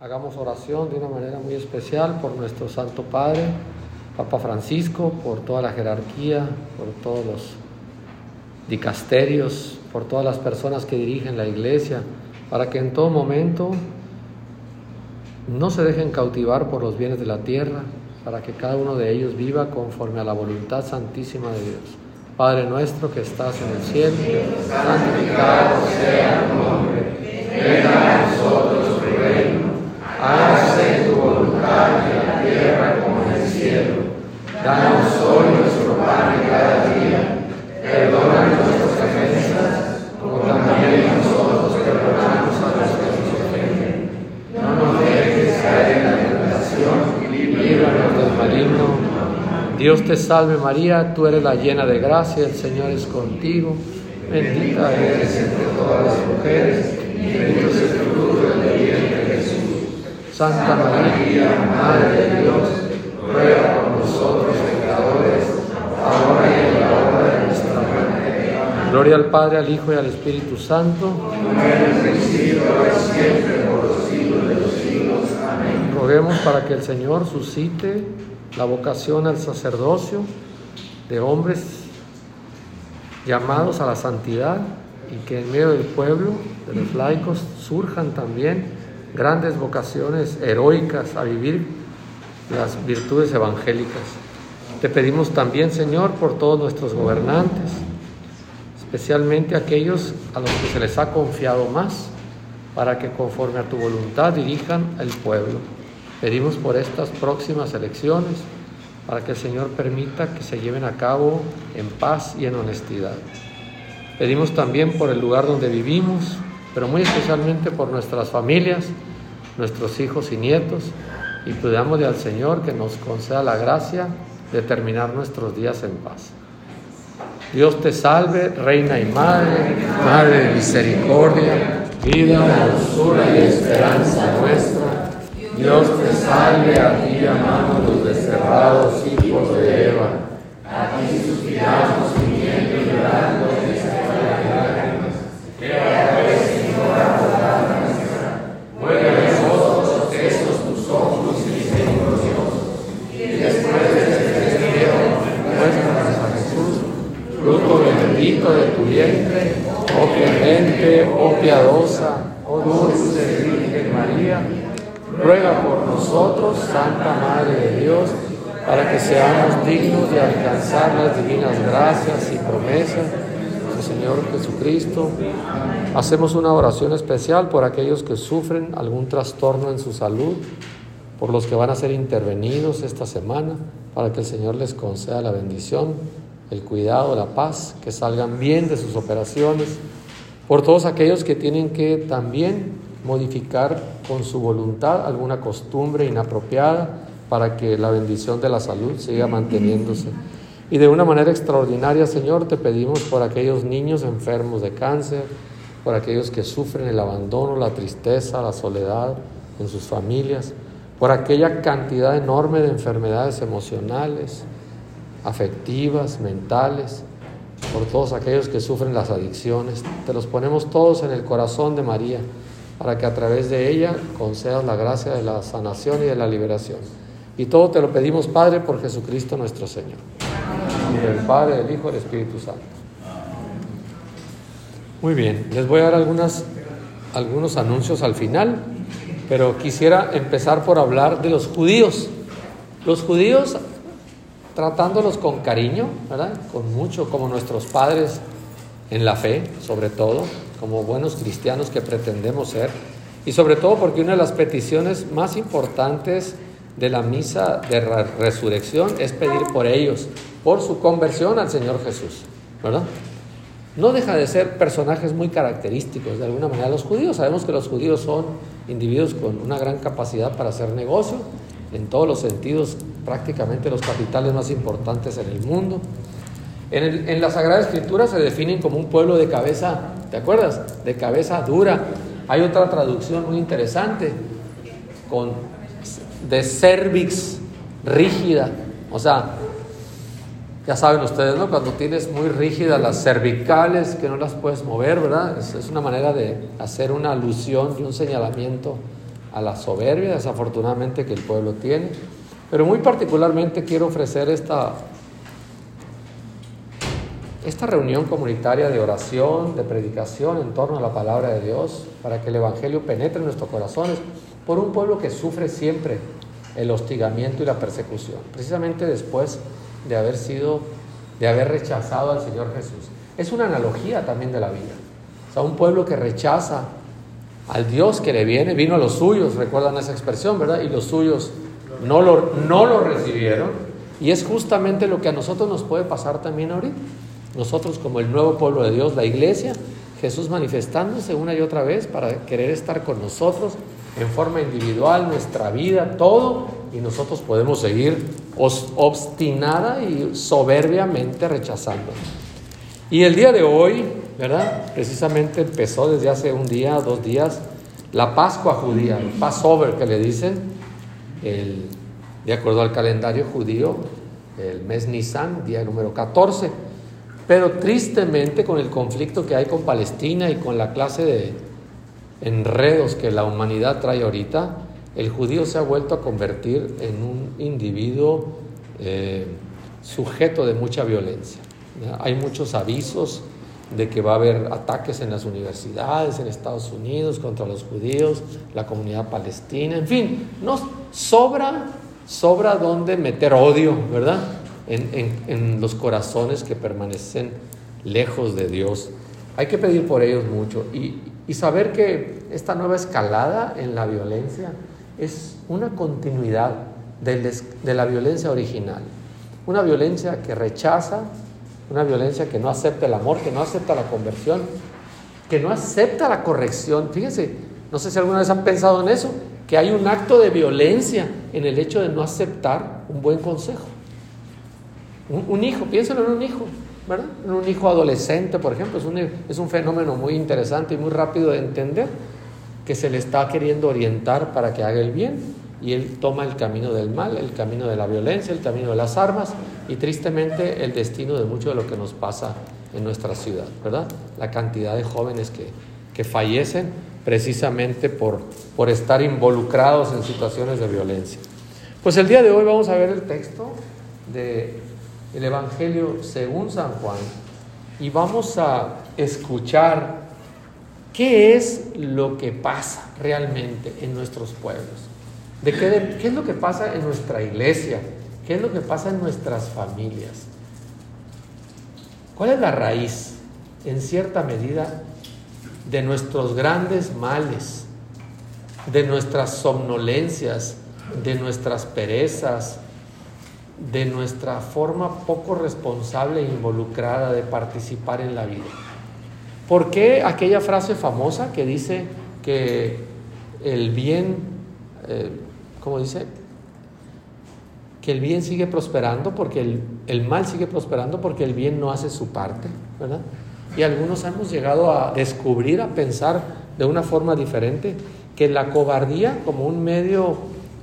Hagamos oración de una manera muy especial por nuestro Santo Padre, Papa Francisco, por toda la jerarquía, por todos los dicasterios, por todas las personas que dirigen la Iglesia, para que en todo momento no se dejen cautivar por los bienes de la tierra, para que cada uno de ellos viva conforme a la voluntad santísima de Dios. Padre nuestro que estás en el cielo, santificado sea tu nombre, venga a nosotros tu reino, hágase tu voluntad en la tierra como en el cielo. Danos hoy nuestro pan de cada día, perdona nuestras ofensas, como también nosotros perdonamos a los que nos ofenden. No nos dejes caer en la tentación, líbranos del maligno. Dios te salve María, tú eres la llena de gracia, el Señor es contigo, bendita eres entre todas las mujeres, y bendito es el fruto de tu vientre Jesús. Santa María, Madre de Dios, ruega por nosotros pecadores, ahora y en la hora de nuestra muerte. Gloria al Padre, al Hijo y al Espíritu Santo, como en el principio, ahora y siempre, por los siglos de los siglos. Amén. Roguemos para que el Señor suscite la vocación al sacerdocio de hombres llamados a la santidad y que en medio del pueblo, de los laicos, surjan también grandes vocaciones heroicas a vivir las virtudes evangélicas. Te pedimos también, Señor, por todos nuestros gobernantes, especialmente aquellos a los que se les ha confiado más, para que conforme a tu voluntad dirijan al pueblo. Pedimos por estas próximas elecciones, para que el Señor permita que se lleven a cabo en paz y en honestidad. Pedimos también por el lugar donde vivimos, pero muy especialmente por nuestras familias, nuestros hijos y nietos, y pidámosle al Señor que nos conceda la gracia de terminar nuestros días en paz. Dios te salve, Reina y Madre, Madre de misericordia, vida, dulzura y esperanza nuestra. Dios te salve, a ti amamos los desterrados hijos de Eva. A ti suspiramos gimiendo y llorando en esta hora de lágrimas. Ea pues, Señora, abogada nuestra, vuelve a nosotros estos tus ojos misericordiosos, y después de este destierro, muéstranos a Jesús, fruto bendito de tu vientre, oh clemente, oh piadosa, oh dulce Virgen María. Ruega por nosotros, Santa Madre de Dios, para que seamos dignos de alcanzar las divinas gracias y promesas del Señor Jesucristo. Hacemos una oración especial por aquellos que sufren algún trastorno en su salud, por los que van a ser intervenidos esta semana, para que el Señor les conceda la bendición, el cuidado, la paz, que salgan bien de sus operaciones, por todos aquellos que tienen que también modificar con su voluntad alguna costumbre inapropiada para que la bendición de la salud siga manteniéndose. Y de una manera extraordinaria, Señor, te pedimos por aquellos niños enfermos de cáncer, por aquellos que sufren el abandono, la tristeza, la soledad en sus familias, por aquella cantidad enorme de enfermedades emocionales, afectivas, mentales, por todos aquellos que sufren las adicciones. Te los ponemos todos en el corazón de María, para que a través de ella concedas la gracia de la sanación y de la liberación. Y todo te lo pedimos, Padre, por Jesucristo nuestro Señor. Y del Padre, del Hijo y del Espíritu Santo. Muy bien, les voy a dar algunos anuncios al final, pero quisiera empezar por hablar de los judíos. Los judíos, tratándolos con cariño, ¿verdad? Con mucho, como nuestros padres en la fe, sobre todo, como buenos cristianos que pretendemos ser, y sobre todo porque una de las peticiones más importantes de la misa de resurrección es pedir por ellos, por su conversión al Señor Jesús, ¿verdad? No deja de ser personajes muy característicos de alguna manera. Los judíos, sabemos que los judíos son individuos con una gran capacidad para hacer negocio, en todos los sentidos, prácticamente los capitales más importantes en el mundo. En la Sagrada Escritura se definen como un pueblo de cabeza, ¿te acuerdas? De cabeza dura. Hay otra traducción muy interesante, de cervix rígida. O sea, ya saben ustedes, ¿no? Cuando tienes muy rígidas las cervicales, que no las puedes mover, ¿verdad? Es una manera de hacer una alusión y un señalamiento a la soberbia, desafortunadamente, que el pueblo tiene. Pero muy particularmente quiero ofrecer esta reunión comunitaria de oración, de predicación en torno a la palabra de Dios, para que el Evangelio penetre en nuestros corazones, por un pueblo que sufre siempre el hostigamiento y la persecución, precisamente después de haber rechazado al Señor Jesús. Es una analogía también de la vida. O sea, un pueblo que rechaza al Dios que le vino a los suyos, recuerdan esa expresión, ¿verdad? Y los suyos no lo recibieron. Y es justamente lo que a nosotros nos puede pasar también ahorita. Nosotros, como el nuevo pueblo de Dios, la iglesia, Jesús manifestándose una y otra vez para querer estar con nosotros en forma individual, nuestra vida, todo, y nosotros podemos seguir obstinada y soberbiamente rechazando. Y el día de hoy, ¿verdad? Precisamente empezó desde hace un día, 2 días, la Pascua judía, el Passover que le dicen, de acuerdo al calendario judío, el mes Nisan, día número 14. Pero tristemente, con el conflicto que hay con Palestina y con la clase de enredos que la humanidad trae ahorita, el judío se ha vuelto a convertir en un individuo sujeto de mucha violencia. Hay muchos avisos de que va a haber ataques en las universidades, en Estados Unidos, contra los judíos, la comunidad palestina, en fin, no sobra donde meter odio, ¿verdad? En los corazones que permanecen lejos de Dios. Hay que pedir por ellos mucho y saber que esta nueva escalada en la violencia es una continuidad de la violencia original. Una violencia que rechaza, una violencia que no acepta el amor, que no acepta la conversión, que no acepta la corrección. Fíjense, no sé si alguna vez han pensado en eso, que hay un acto de violencia en el hecho de no aceptar un buen consejo. Un hijo, piénsalo en un hijo, ¿verdad? En un hijo adolescente, por ejemplo, es un fenómeno muy interesante y muy rápido de entender, que se le está queriendo orientar para que haga el bien y él toma el camino del mal, el camino de la violencia, el camino de las armas y tristemente el destino de mucho de lo que nos pasa en nuestra ciudad, ¿verdad? La cantidad de jóvenes que fallecen precisamente por estar involucrados en situaciones de violencia. Pues el día de hoy vamos a ver el texto del Evangelio según San Juan y vamos a escuchar qué es lo que pasa realmente en nuestros pueblos, qué es lo que pasa en nuestra iglesia, qué es lo que pasa en nuestras familias, cuál es la raíz, en cierta medida, de nuestros grandes males, de nuestras somnolencias, de nuestras perezas, de nuestra forma poco responsable e involucrada de participar en la vida. ¿Por qué aquella frase famosa que dice que el bien, ¿cómo dice? Que el bien sigue prosperando porque el mal sigue prosperando porque el bien no hace su parte, ¿verdad? Y algunos hemos llegado a descubrir, a pensar de una forma diferente, que la cobardía como un medio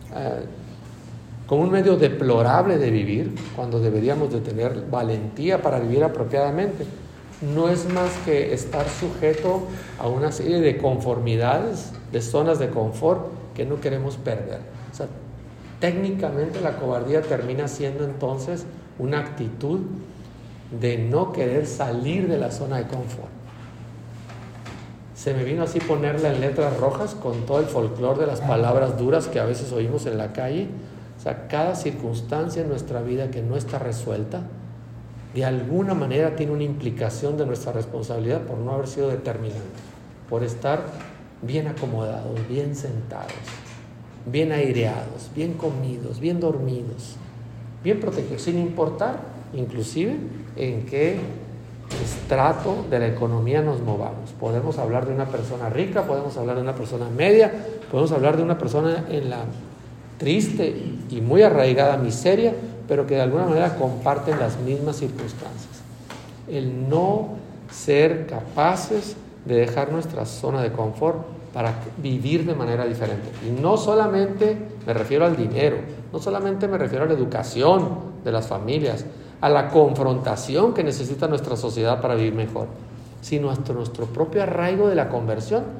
deplorable de vivir, cuando deberíamos de tener valentía para vivir apropiadamente, no es más que estar sujeto a una serie de conformidades, de zonas de confort que no queremos perder. O sea, técnicamente la cobardía termina siendo entonces una actitud de no querer salir de la zona de confort. Se me vino así ponerla en letras rojas con todo el folclore de las palabras duras que a veces oímos en la calle. O sea, cada circunstancia en nuestra vida que no está resuelta, de alguna manera tiene una implicación de nuestra responsabilidad por no haber sido determinante, por estar bien acomodados, bien sentados, bien aireados, bien comidos, bien dormidos, bien protegidos, sin importar inclusive en qué estrato de la economía nos movamos. Podemos hablar de una persona rica, podemos hablar de una persona media, podemos hablar de una persona en la triste y muy arraigada miseria, pero que de alguna manera comparten las mismas circunstancias. El no ser capaces de dejar nuestra zona de confort para vivir de manera diferente. Y no solamente me refiero al dinero, no solamente me refiero a la educación de las familias, a la confrontación que necesita nuestra sociedad para vivir mejor, sino hasta nuestro propio arraigo de la conversión,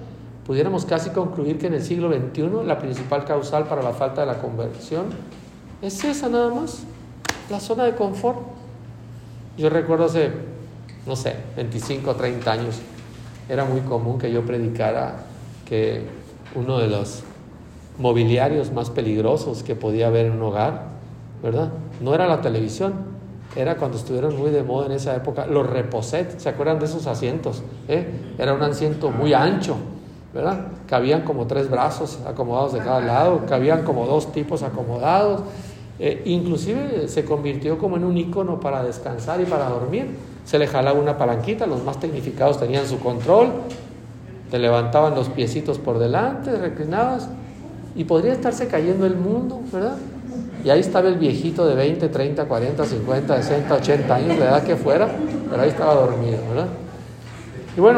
pudiéramos casi concluir que en el siglo XXI la principal causal para la falta de la conversión es esa nada más, la zona de confort. Yo recuerdo hace, 25 o 30 años, era muy común que yo predicara que uno de los mobiliarios más peligrosos que podía haber en un hogar, ¿verdad? No era la televisión, era cuando estuvieron muy de moda en esa época, los reposet. ¿Se acuerdan de esos asientos? Era un asiento muy ancho, ¿verdad? Cabían como 3 brazos acomodados de cada lado, cabían como 2 tipos acomodados. Inclusive se convirtió como en un icono para descansar y para dormir. Se le jalaba una palanquita, los más tecnificados tenían su control, te levantaban los piecitos por delante, reclinabas y podría estarse cayendo el mundo, ¿verdad? Y ahí estaba el viejito de 20, 30, 40, 50, 60, 80 años, de edad que fuera, pero ahí estaba dormido, ¿verdad? Y bueno,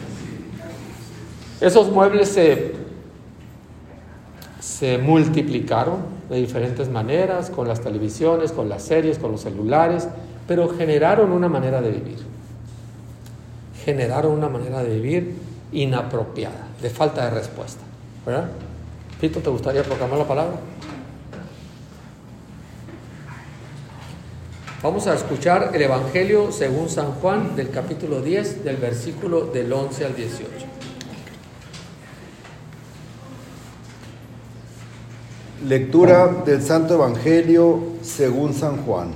esos muebles se multiplicaron de diferentes maneras, con las televisiones, con las series, con los celulares, pero generaron una manera de vivir. Generaron una manera de vivir inapropiada, de falta de respuesta, ¿verdad? Pito, ¿te gustaría proclamar la palabra? Vamos a escuchar el Evangelio según San Juan, del capítulo 10, del versículo del 11 al 18. Lectura del Santo Evangelio según San Juan.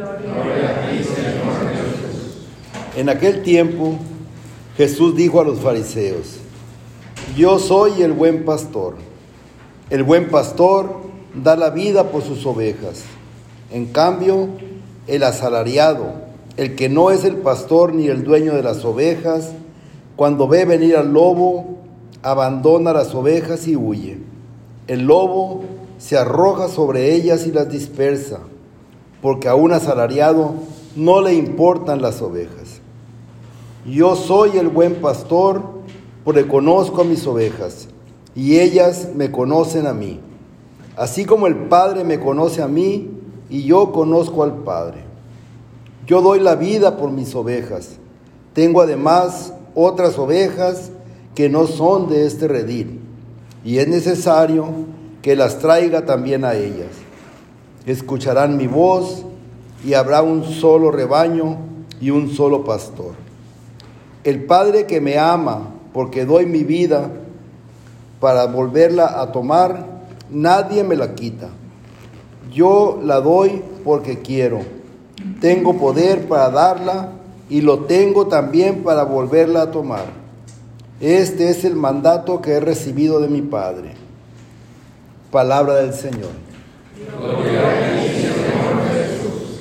En aquel tiempo, Jesús dijo a los fariseos: Yo soy el buen pastor. El buen pastor da la vida por sus ovejas. En cambio, el asalariado, el que no es el pastor ni el dueño de las ovejas, cuando ve venir al lobo, abandona las ovejas y huye. El lobo se arroja sobre ellas y las dispersa, porque a un asalariado no le importan las ovejas. Yo soy el buen pastor, porque conozco a mis ovejas, y ellas me conocen a mí, así como el Padre me conoce a mí, y yo conozco al Padre. Yo doy la vida por mis ovejas. Tengo además otras ovejas que no son de este redil, y es necesario que las traiga también a ellas. Escucharán mi voz, y habrá un solo rebaño y un solo pastor. El Padre que me ama, porque doy mi vida para volverla a tomar, nadie me la quita. Yo la doy porque quiero. Tengo poder para darla y lo tengo también para volverla a tomar. Este es el mandato que he recibido de mi Padre. Palabra del Señor. Gloria a ti, Señor Jesús.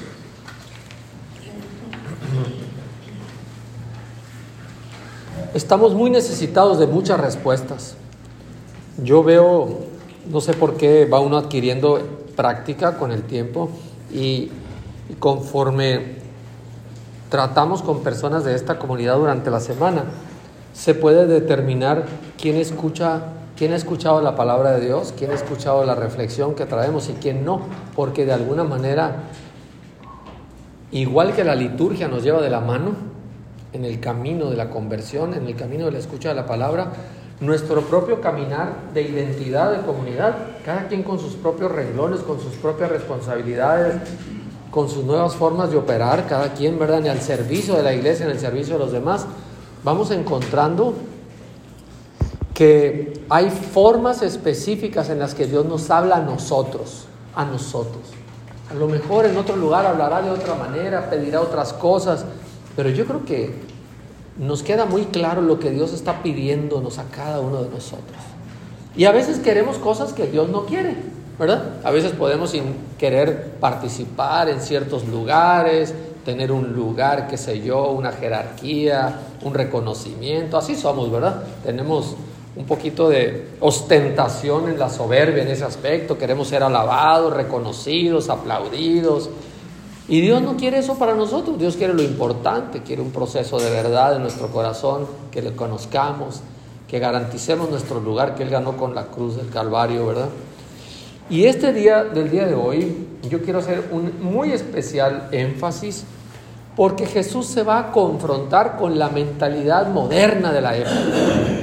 Estamos muy necesitados de muchas respuestas. Yo veo, no sé por qué va uno adquiriendo práctica con el tiempo y conforme tratamos con personas de esta comunidad durante la semana, se puede determinar quién ha escuchado la palabra de Dios, quién ha escuchado la reflexión que traemos y quién no, porque de alguna manera, igual que la liturgia nos lleva de la mano en el camino de la conversión, en el camino de la escucha de la palabra, nuestro propio caminar de identidad de comunidad, cada quien con sus propios renglones, con sus propias responsabilidades, con sus nuevas formas de operar, cada quien, ¿verdad?, en el servicio de la iglesia, en el servicio de los demás, vamos encontrando que hay formas específicas en las que Dios nos habla a nosotros. A lo mejor en otro lugar hablará de otra manera, pedirá otras cosas, pero yo creo que nos queda muy claro lo que Dios está pidiéndonos a cada uno de nosotros. Y a veces queremos cosas que Dios no quiere, ¿verdad? A veces podemos querer participar en ciertos lugares, tener un lugar, qué sé yo, una jerarquía, un reconocimiento. Así somos, ¿verdad? Tenemos un poquito de ostentación en la soberbia en ese aspecto. Queremos ser alabados, reconocidos, aplaudidos. Y Dios no quiere eso para nosotros. Dios quiere lo importante, quiere un proceso de verdad en nuestro corazón, que le conozcamos, que garanticemos nuestro lugar que Él ganó con la cruz del Calvario, ¿verdad? Y del día de hoy, yo quiero hacer un muy especial énfasis, porque Jesús se va a confrontar con la mentalidad moderna de la época.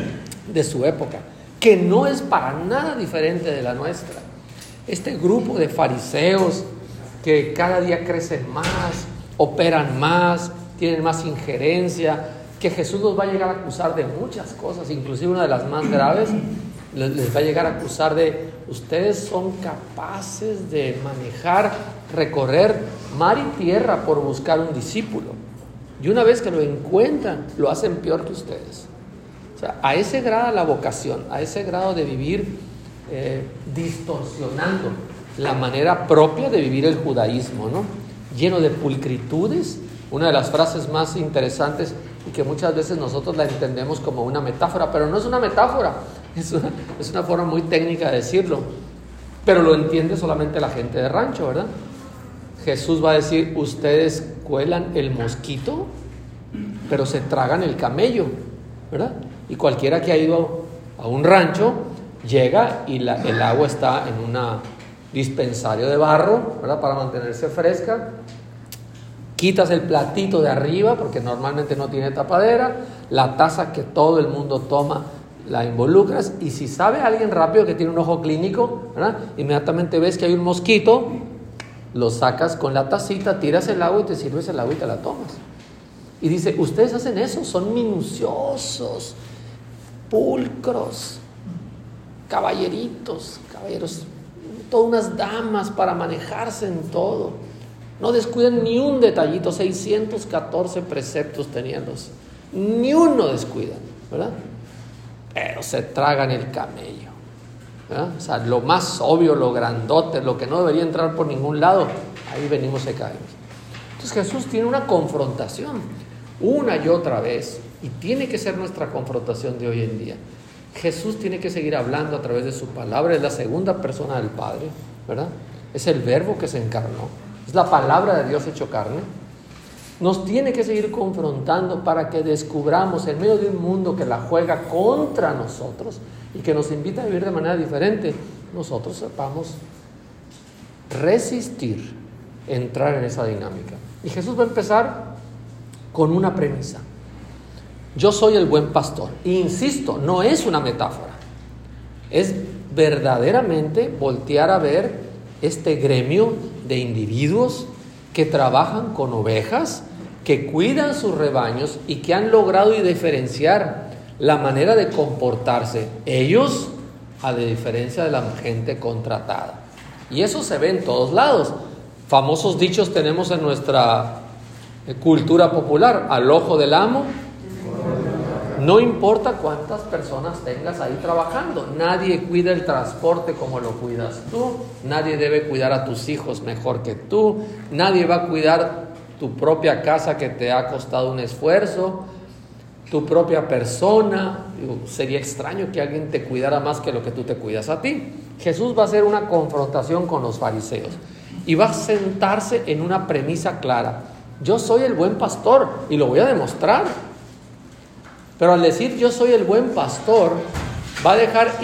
de su época, que no es para nada diferente de la nuestra. Este grupo de fariseos que cada día crecen más, operan más, tienen más injerencia, que Jesús los va a llegar a acusar de muchas cosas, inclusive una de las más graves, les va a llegar a acusar de: ustedes son capaces de manejar, recorrer mar y tierra por buscar un discípulo, y una vez que lo encuentran, lo hacen peor que ustedes. O sea, a ese grado la vocación, a ese grado de vivir distorsionando la manera propia de vivir el judaísmo, ¿no? Lleno de pulcritudes. Una de las frases más interesantes y que muchas veces nosotros la entendemos como una metáfora, pero no es una metáfora, es una forma muy técnica de decirlo, pero lo entiende solamente la gente de rancho, ¿verdad? Jesús va a decir: ustedes cuelan el mosquito, pero se tragan el camello, ¿verdad? Y cualquiera que ha ido a un rancho llega y el agua está en un dispensario de barro, ¿verdad? Para mantenerse fresca. Quitas el platito de arriba, porque normalmente no tiene tapadera, la taza que todo el mundo toma la involucras, y si sabe alguien rápido que tiene un ojo clínico, ¿verdad? Inmediatamente ves que hay un mosquito, lo sacas con la tacita, tiras el agua y te sirves el agua y te la tomas. Y dice: ustedes hacen eso, son minuciosos, pulcros, caballeros, todas unas damas para manejarse en todo. No descuidan ni un detallito. 614 preceptos tenían ni uno descuidan, ¿verdad? Pero se tragan el camello, ¿verdad? O sea, lo más obvio, lo grandote, lo que no debería entrar por ningún lado, ahí venimos y caemos. Entonces Jesús tiene una confrontación una y otra vez, y tiene que ser nuestra confrontación de hoy en día. Jesús tiene que seguir hablando a través de su palabra. Es la segunda persona del Padre, ¿verdad? Es el Verbo que se encarnó. Es la palabra de Dios hecho carne. Nos tiene que seguir confrontando para que descubramos, en medio de un mundo que la juega contra nosotros y que nos invita a vivir de manera diferente, nosotros sepamos resistir, entrar en esa dinámica. Y Jesús va a empezar con una premisa: yo soy el buen pastor. E insisto, no es una metáfora, es verdaderamente voltear a ver este gremio de individuos que trabajan con ovejas, que cuidan sus rebaños y que han logrado diferenciar la manera de comportarse ellos a de diferencia de la gente contratada. Y eso se ve en todos lados. Famosos dichos tenemos en nuestra cultura popular: al ojo del amo, no importa cuántas personas tengas ahí trabajando, nadie cuida el transporte como lo cuidas tú, nadie debe cuidar a tus hijos mejor que tú, nadie va a cuidar tu propia casa que te ha costado un esfuerzo, tu propia persona. Sería extraño que alguien te cuidara más que lo que tú te cuidas a ti. Jesús va a hacer una confrontación con los fariseos y va a sentarse en una premisa clara: yo soy el buen pastor y lo voy a demostrar. Pero al decir yo soy el buen pastor, va a dejar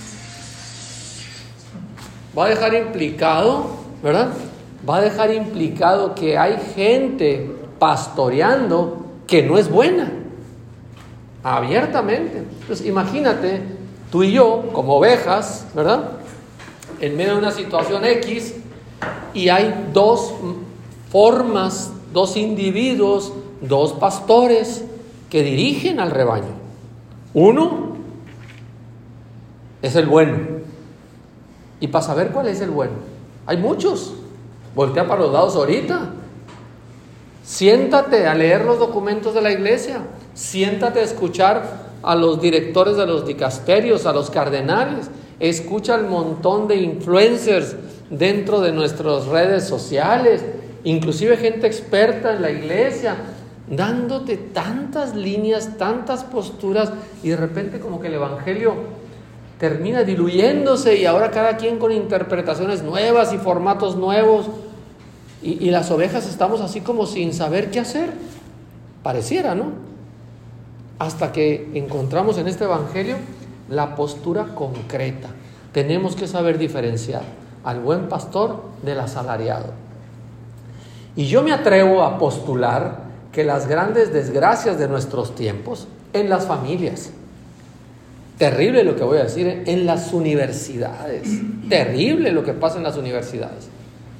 implicado, ¿verdad? Va a dejar implicado que hay gente pastoreando que no es buena, abiertamente. Entonces imagínate, tú y yo como ovejas, ¿verdad? En medio de una situación X, y hay dos formas, dos individuos, dos pastores que dirigen al rebaño. Uno es el bueno, y para saber cuál es el bueno, hay muchos. Voltea para los lados ahorita, siéntate a leer los documentos de la iglesia, siéntate a escuchar a los directores de los dicasterios, a los cardenales, escucha al montón de influencers dentro de nuestras redes sociales, inclusive gente experta en la iglesia, dándote tantas líneas, tantas posturas, y de repente como que el evangelio termina diluyéndose, y ahora cada quien con interpretaciones nuevas y formatos nuevos, y las ovejas estamos así como sin saber qué hacer, pareciera, ¿no? Hasta que encontramos en este evangelio la postura concreta. Tenemos que saber diferenciar al buen pastor del asalariado. Y yo me atrevo a postular que las grandes desgracias de nuestros tiempos en las familias, Terrible lo que voy a decir, en las universidades. Terrible lo que pasa en las universidades.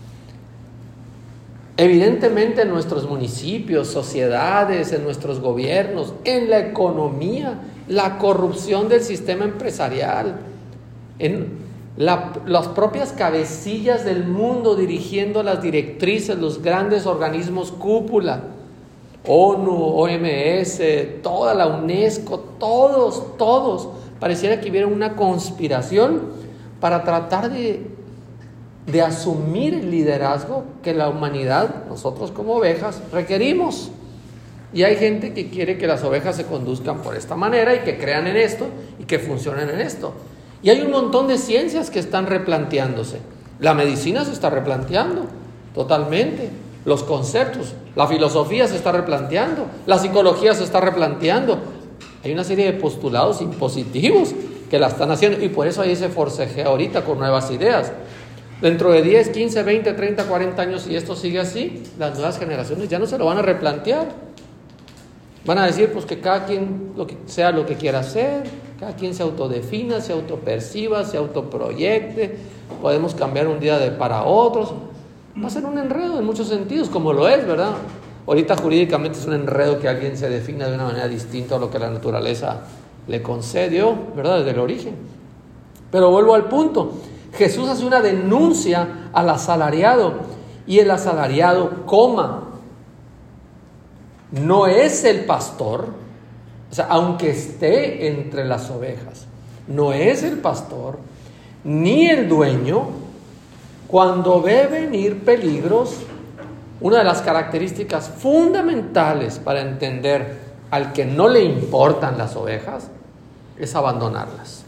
Evidentemente en nuestros municipios, sociedades, en nuestros gobiernos, en la economía, la corrupción del sistema empresarial, en las propias cabecillas del mundo dirigiendo las directrices, los grandes organismos cúpula, ONU, OMS, toda la UNESCO, todos, pareciera que hubiera una conspiración para tratar de asumir el liderazgo que la humanidad, nosotros como ovejas, requerimos. Y hay gente que quiere que las ovejas se conduzcan por esta manera y que crean en esto y que funcionen en esto. Y hay un montón de ciencias que están replanteándose. La medicina se está replanteando totalmente. Los conceptos, la filosofía se está replanteando, la psicología se está replanteando. Hay una serie de postulados impositivos que la están haciendo y por eso hay ese forcejeo ahorita con nuevas ideas. Dentro de 10, 15, 20, 30, 40 años, si esto sigue así, las nuevas generaciones ya no se lo van a replantear. Van a decir pues que cada quien sea lo que quiera hacer, cada quien se autodefina, se autoperciba, se autoproyecte, podemos cambiar un día para otros. Va a ser un enredo en muchos sentidos, como lo es, ¿verdad? Ahorita jurídicamente es un enredo que alguien se defina de una manera distinta a lo que la naturaleza le concedió, ¿verdad? Desde el origen. Pero vuelvo al punto. Jesús hace una denuncia al asalariado y el asalariado, no es el pastor, o sea, aunque esté entre las ovejas, no es el pastor ni el dueño. Cuando ve venir peligros, una de las características fundamentales para entender al que no le importan las ovejas es abandonarlas.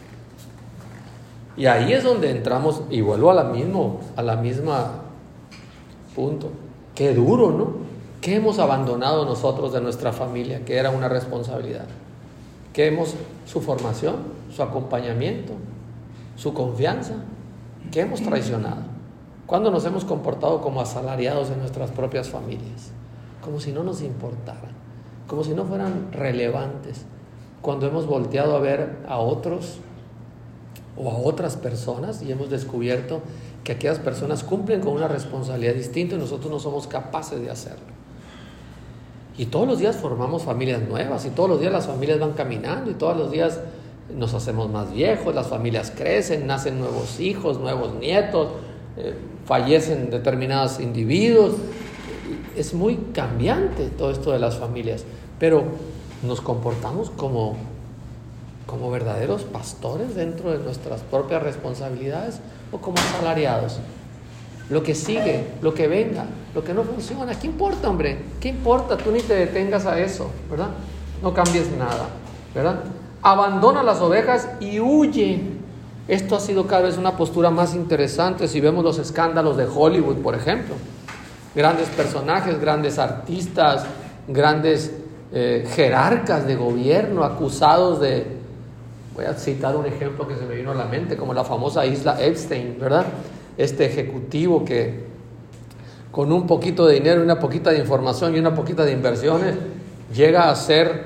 Y ahí es donde entramos, y vuelvo a la misma punto. Qué duro, ¿no? ¿Qué hemos abandonado nosotros de nuestra familia, que era una responsabilidad? Su formación, su acompañamiento, su confianza. ¿Qué hemos traicionado? ¿Cuándo nos hemos comportado como asalariados en nuestras propias familias? Como si no nos importaran, como si no fueran relevantes. Cuando hemos volteado a ver a otros o a otras personas y hemos descubierto que aquellas personas cumplen con una responsabilidad distinta y nosotros no somos capaces de hacerlo. Y todos los días formamos familias nuevas y todos los días las familias van caminando y todos los días nos hacemos más viejos, las familias crecen, nacen nuevos hijos, nuevos nietos, fallecen determinados individuos. Es muy cambiante todo esto de las familias, pero nos comportamos como verdaderos pastores dentro de nuestras propias responsabilidades o como asalariados. Lo que sigue, lo que venga, lo que no funciona, ¿qué importa, hombre? ¿Qué importa? Tú ni te detengas a eso, ¿verdad? No cambies nada, ¿verdad? Abandona las ovejas y huye. Esto ha sido cada vez una postura más interesante si vemos los escándalos de Hollywood, por ejemplo. Grandes personajes, grandes artistas, grandes jerarcas de gobierno acusados de... Voy a citar un ejemplo que se me vino a la mente, como la famosa isla Epstein, ¿verdad? Este ejecutivo que con un poquito de dinero, una poquita de información y una poquita de inversiones llega a ser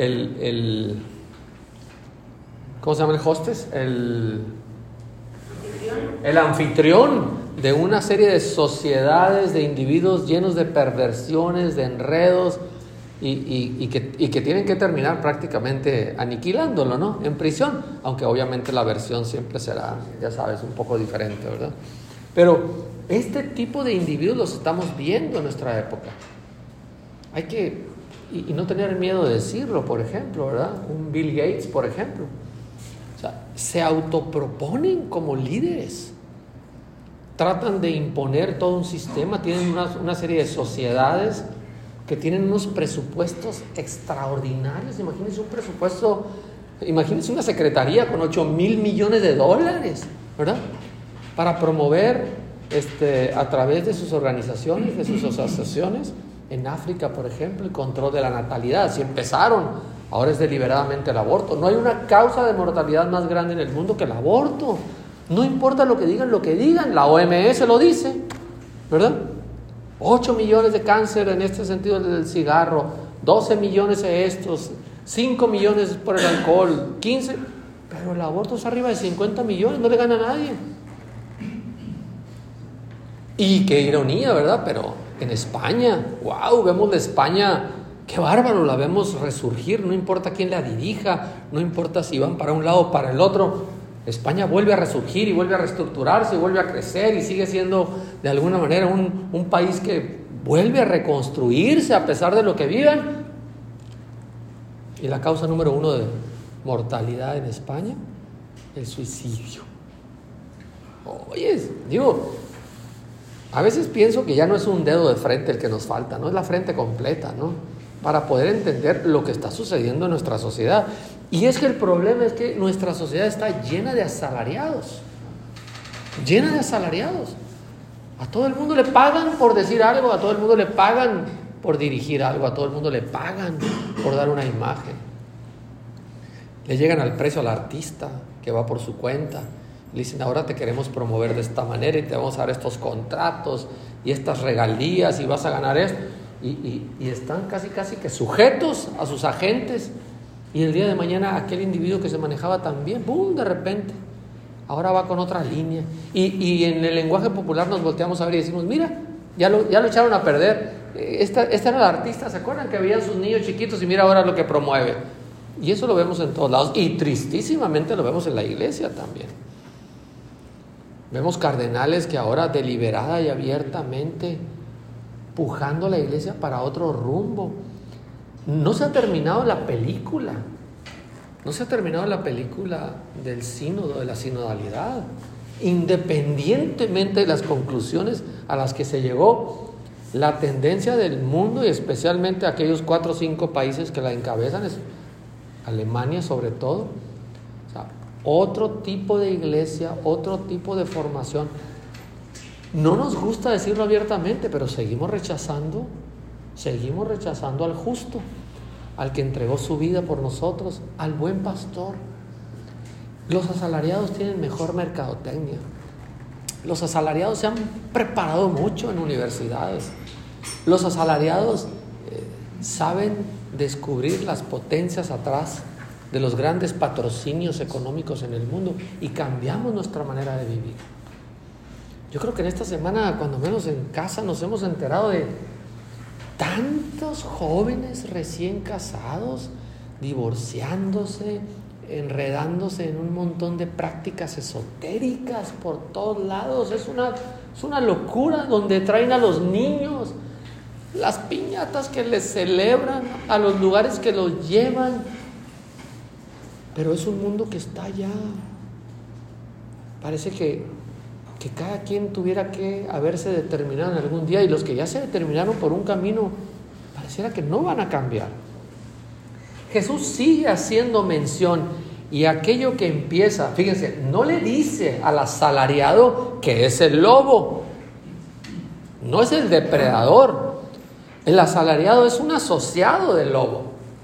¿cómo se llama el hostess? El anfitrión de una serie de sociedades, de individuos llenos de perversiones, de enredos y que tienen que terminar prácticamente aniquilándolo, ¿no? En prisión, aunque obviamente la versión siempre será, ya sabes, un poco diferente, ¿verdad? Pero este tipo de individuos los estamos viendo en nuestra época. Hay que, y no tener miedo de decirlo, por ejemplo, ¿verdad? Un Bill Gates, por ejemplo. O sea, se autoproponen como líderes. Tratan de imponer todo un sistema, tienen una serie de sociedades que tienen unos presupuestos extraordinarios. Imagínense un presupuesto, imagínense una secretaría con $8,000 millones, ¿verdad? Para promover a través de sus organizaciones, de sus asociaciones, en África, por ejemplo, el control de la natalidad. Así empezaron, ahora es deliberadamente el aborto. No hay una causa de mortalidad más grande en el mundo que el aborto. No importa lo que digan, la OMS lo dice, ¿verdad? 8 millones de cáncer en este sentido del cigarro, 12 millones de estos, 5 millones por el alcohol, 15, pero el aborto es arriba de 50 millones, no le gana a nadie. Y qué ironía, ¿verdad? Pero en España, wow, vemos de España, qué bárbaro, la vemos resurgir, no importa quién la dirija, no importa si van para un lado o para el otro, España vuelve a resurgir y vuelve a reestructurarse y vuelve a crecer y sigue siendo de alguna manera un país que vuelve a reconstruirse a pesar de lo que viven. Y la causa número 1 de mortalidad en España, el suicidio. Oye, digo, a veces pienso que ya no es un dedo de frente el que nos falta, no es la frente completa, ¿no? Para poder entender lo que está sucediendo en nuestra sociedad. Y es que el problema es que nuestra sociedad está llena de asalariados. Llena de asalariados. A todo el mundo le pagan por decir algo, a todo el mundo le pagan por dirigir algo, a todo el mundo le pagan por dar una imagen. Le llegan al precio al artista que va por su cuenta. Le dicen, ahora te queremos promover de esta manera y te vamos a dar estos contratos y estas regalías y vas a ganar esto. Y están casi que sujetos a sus agentes. Y el día de mañana aquel individuo que se manejaba tan bien, ¡boom!, de repente, ahora va con otra línea. Y en el lenguaje popular nos volteamos a ver y decimos, mira, ya lo echaron a perder. Esta era la artista, ¿se acuerdan que veían sus niños chiquitos? Y mira ahora lo que promueve. Y eso lo vemos en todos lados. Y tristísimamente lo vemos en la iglesia también. Vemos cardenales que ahora deliberada y abiertamente pujando a la iglesia para otro rumbo. No se ha terminado la película. No se ha terminado la película del sínodo, de la sinodalidad. Independientemente de las conclusiones a las que se llegó, la tendencia del mundo y especialmente aquellos 4 o 5 países que la encabezan, es Alemania sobre todo, o sea, otro tipo de iglesia, otro tipo de formación. No nos gusta decirlo abiertamente, pero seguimos rechazando al justo, al que entregó su vida por nosotros, al buen pastor. Los asalariados tienen mejor mercadotecnia. Los asalariados se han preparado mucho en universidades. Los asalariados saben descubrir las potencias atrás de los grandes patrocinios económicos en el mundo y cambiamos nuestra manera de vivir. Yo creo que en esta semana, cuando menos en casa, nos hemos enterado de tantos jóvenes recién casados, divorciándose, enredándose en un montón de prácticas esotéricas por todos lados. Es una locura, donde traen a los niños, las piñatas que les celebran, a los lugares que los llevan. Pero es un mundo que está ya. Parece que cada quien tuviera que haberse determinado en algún día, y los que ya se determinaron por un camino, pareciera que no van a cambiar. Jesús sigue haciendo mención, y aquello que empieza, fíjense, no le dice al asalariado que es el lobo, no es el depredador. El asalariado es un asociado del lobo.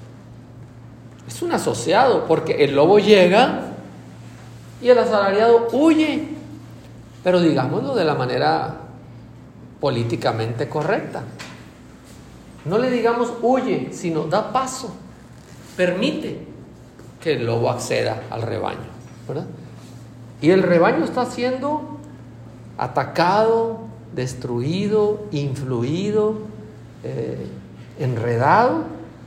Es un asociado, porque el lobo llega y el asalariado huye. Pero digámoslo de la manera políticamente correcta. No le digamos huye, sino da paso. Permite que el lobo acceda al rebaño, ¿verdad? Y el rebaño está siendo atacado, destruido, influido, enredado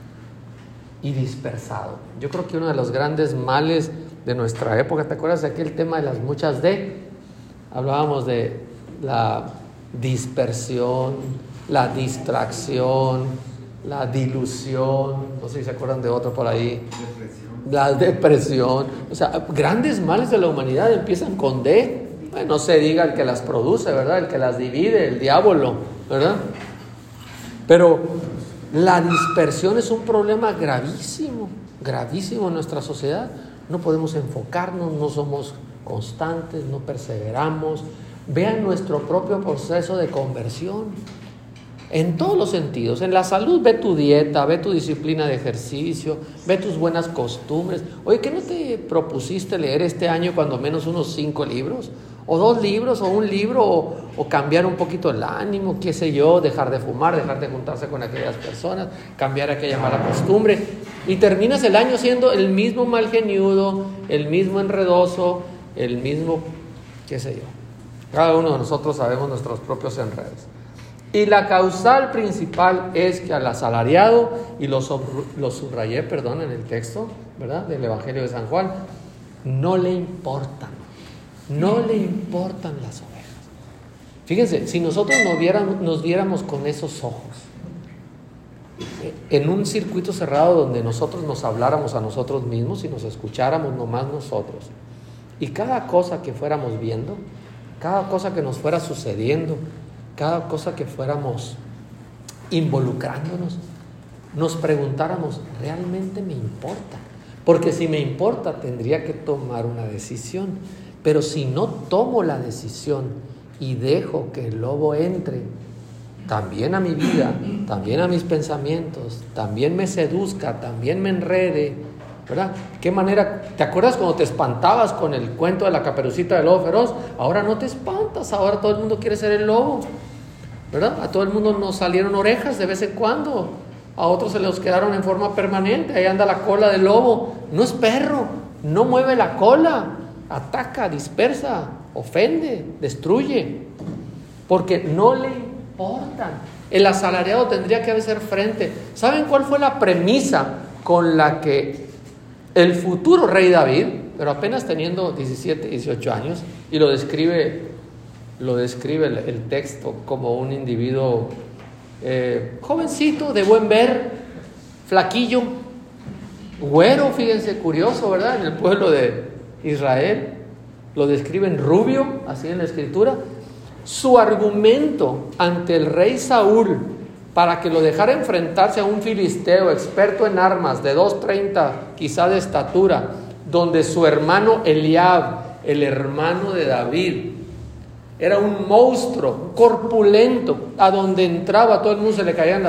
y dispersado. Yo creo que uno de los grandes males de nuestra época, ¿te acuerdas de aquel tema de las muchas D? Hablábamos de la dispersión, la distracción, la dilución, no sé si se acuerdan de otro por ahí, la depresión. O sea, grandes males de la humanidad empiezan con D. Bueno, no se diga el que las produce, ¿verdad? El que las divide, el diablo, ¿verdad? Pero la dispersión es un problema gravísimo en nuestra sociedad. No podemos enfocarnos, no somos constantes, no perseveramos. Vean nuestro propio proceso de conversión en todos los sentidos. En la salud, ve tu dieta, ve tu disciplina de ejercicio, ve tus buenas costumbres. Oye, ¿qué no te propusiste leer este año cuando menos unos 5 libros? O 2 libros, o un libro, o cambiar un poquito el ánimo, qué sé yo, dejar de fumar, dejar de juntarse con aquellas personas, cambiar aquella mala costumbre. Y terminas el año siendo el mismo malgeniudo, el mismo enredoso, el mismo, qué sé yo. Cada uno de nosotros sabemos nuestros propios enredos. Y la causal principal es que al asalariado, y lo subrayé, en el texto, ¿verdad?, del Evangelio de San Juan, no le importan las ovejas. Fíjense, si nosotros nos viéramos con esos ojos, en un circuito cerrado donde nosotros nos habláramos a nosotros mismos y nos escucháramos nomás nosotros, y cada cosa que fuéramos viendo, cada cosa que nos fuera sucediendo, cada cosa que fuéramos involucrándonos, nos preguntáramos, ¿realmente me importa? Porque si me importa, tendría que tomar una decisión. Pero si no tomo la decisión y dejo que el lobo entre también a mi vida, también a mis pensamientos, también me seduzca, también me enrede, ¿verdad? ¿Qué manera? ¿Te acuerdas cuando te espantabas con el cuento de la Caperucita del Lobo Feroz? Ahora no te espantas, ahora todo el mundo quiere ser el lobo, ¿verdad? A todo el mundo nos salieron orejas de vez en cuando, a otros se los quedaron en forma permanente, ahí anda la cola del lobo. No es perro, no mueve la cola, ataca, dispersa, ofende, destruye, porque no le importan. El asalariado tendría que hacer frente. ¿Saben cuál fue la premisa con la que el futuro rey David, pero apenas teniendo 17, 18 años, y lo describe el texto como un individuo jovencito, de buen ver, flaquillo, güero, fíjense, curioso, ¿verdad? En el pueblo de Israel lo describen rubio, así en la escritura. Su argumento ante el rey Saúl para que lo dejara enfrentarse a un filisteo experto en armas de 2:30 quizá de estatura, donde su hermano Eliab, el hermano de David, era un monstruo corpulento, a donde entraba a todo el mundo se le caía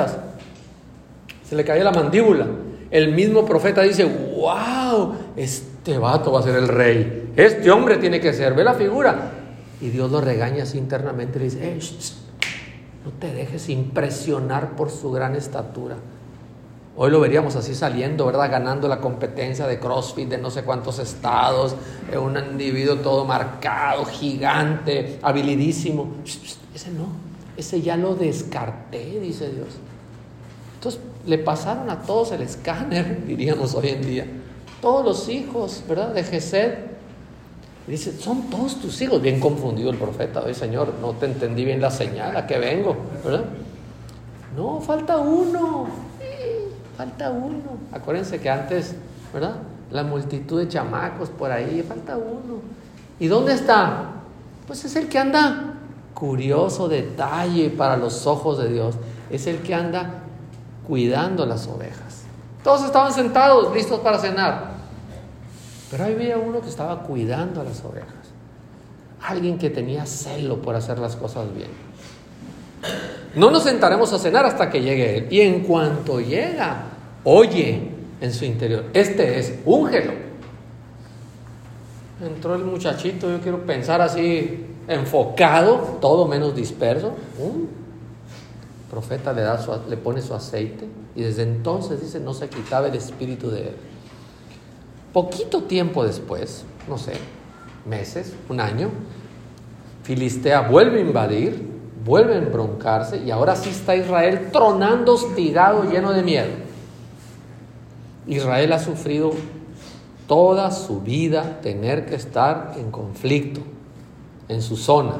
la mandíbula. El mismo profeta dice, wow, este vato va a ser el rey, este hombre tiene que ser, ve la figura. Y Dios lo regaña así internamente y le dice, no te dejes impresionar por su gran estatura. Hoy lo veríamos así saliendo, ¿verdad? Ganando la competencia de CrossFit de no sé cuántos estados, un individuo todo marcado, gigante, habilidísimo. Ese no, ese ya lo descarté, dice Dios. Entonces le pasaron a todos el escáner, diríamos hoy en día. Todos los hijos, ¿verdad?, de Gesed. Dice, son todos tus hijos. Bien confundido el profeta. Oye, Señor, no te entendí bien la señal, ¿a qué vengo? ¿Verdad? No, falta uno. Acuérdense que antes, ¿verdad?, la multitud de chamacos por ahí, falta uno. ¿Y dónde está? Pues es el que anda, curioso detalle para los ojos de Dios, es el que anda cuidando las ovejas. Todos estaban sentados, listos para cenar, pero ahí había uno que estaba cuidando a las ovejas, alguien que tenía celo por hacer las cosas bien. No nos sentaremos a cenar hasta que llegue él, y en cuanto llega, oye en su interior, este es, úngelo. Entró el muchachito, yo quiero pensar así, enfocado, todo menos disperso. El profeta le pone su aceite, y desde entonces, dice, no se quitaba el espíritu de él. Poquito tiempo después, no sé, meses, un año, Filistea vuelve a invadir, vuelve a embroncarse, y ahora sí está Israel tronando, hostigado, lleno de miedo. Israel ha sufrido toda su vida tener que estar en conflicto en su zona,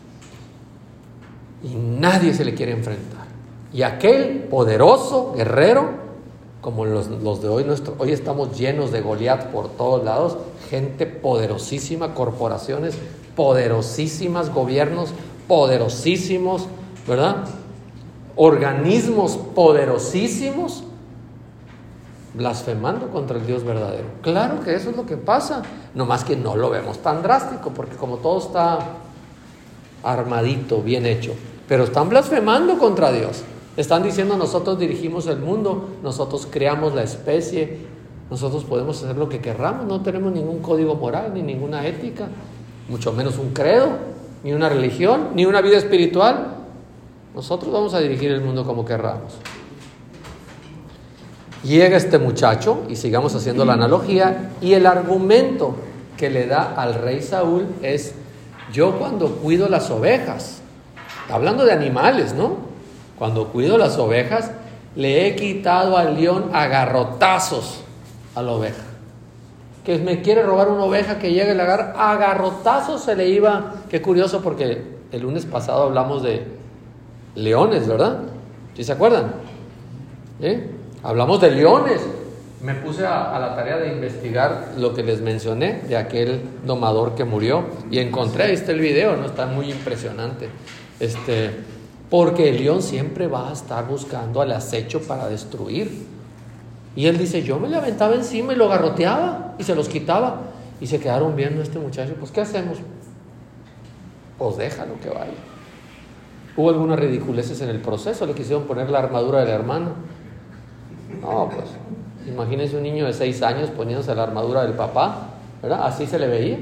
y nadie se le quiere enfrentar. Y aquel poderoso guerrero, como los de hoy, hoy estamos llenos de Goliat por todos lados, gente poderosísima, corporaciones poderosísimas, gobiernos poderosísimos, ¿verdad?, organismos poderosísimos, blasfemando contra el Dios verdadero. Claro que eso es lo que pasa, nomás que no lo vemos tan drástico, porque como todo está armadito, bien hecho, pero están blasfemando contra Dios. Están diciendo, nosotros dirigimos el mundo, nosotros creamos la especie, nosotros podemos hacer lo que querramos, no tenemos ningún código moral, ni ninguna ética, mucho menos un credo, ni una religión, ni una vida espiritual. Nosotros vamos a dirigir el mundo como querramos. Llega este muchacho, y sigamos haciendo la analogía, y el argumento que le da al rey Saúl es: yo cuando cuido las ovejas, hablando de animales, ¿no? Cuando cuido las ovejas, le he quitado al león a garrotazos a la oveja. Que me quiere robar una oveja, que llega y la agarra, a garrotazos se le iba. Qué curioso, porque el lunes pasado hablamos de leones, ¿verdad? ¿Sí se acuerdan? Hablamos de leones. Me puse a la tarea de investigar lo que les mencioné de aquel domador que murió, y encontré, ahí está el video, ¿no? Está muy impresionante. Porque el león siempre va a estar buscando al acecho para destruir. Y él dice: yo me le aventaba encima y lo garroteaba y se los quitaba. Y se quedaron viendo a este muchacho. Pues, ¿qué hacemos? Pues déjalo que vaya. Hubo algunas ridiculeces en el proceso. Le quisieron poner la armadura del hermano. No, pues imagínense un niño de 6 años poniéndose la armadura del papá, ¿verdad? Así se le veía.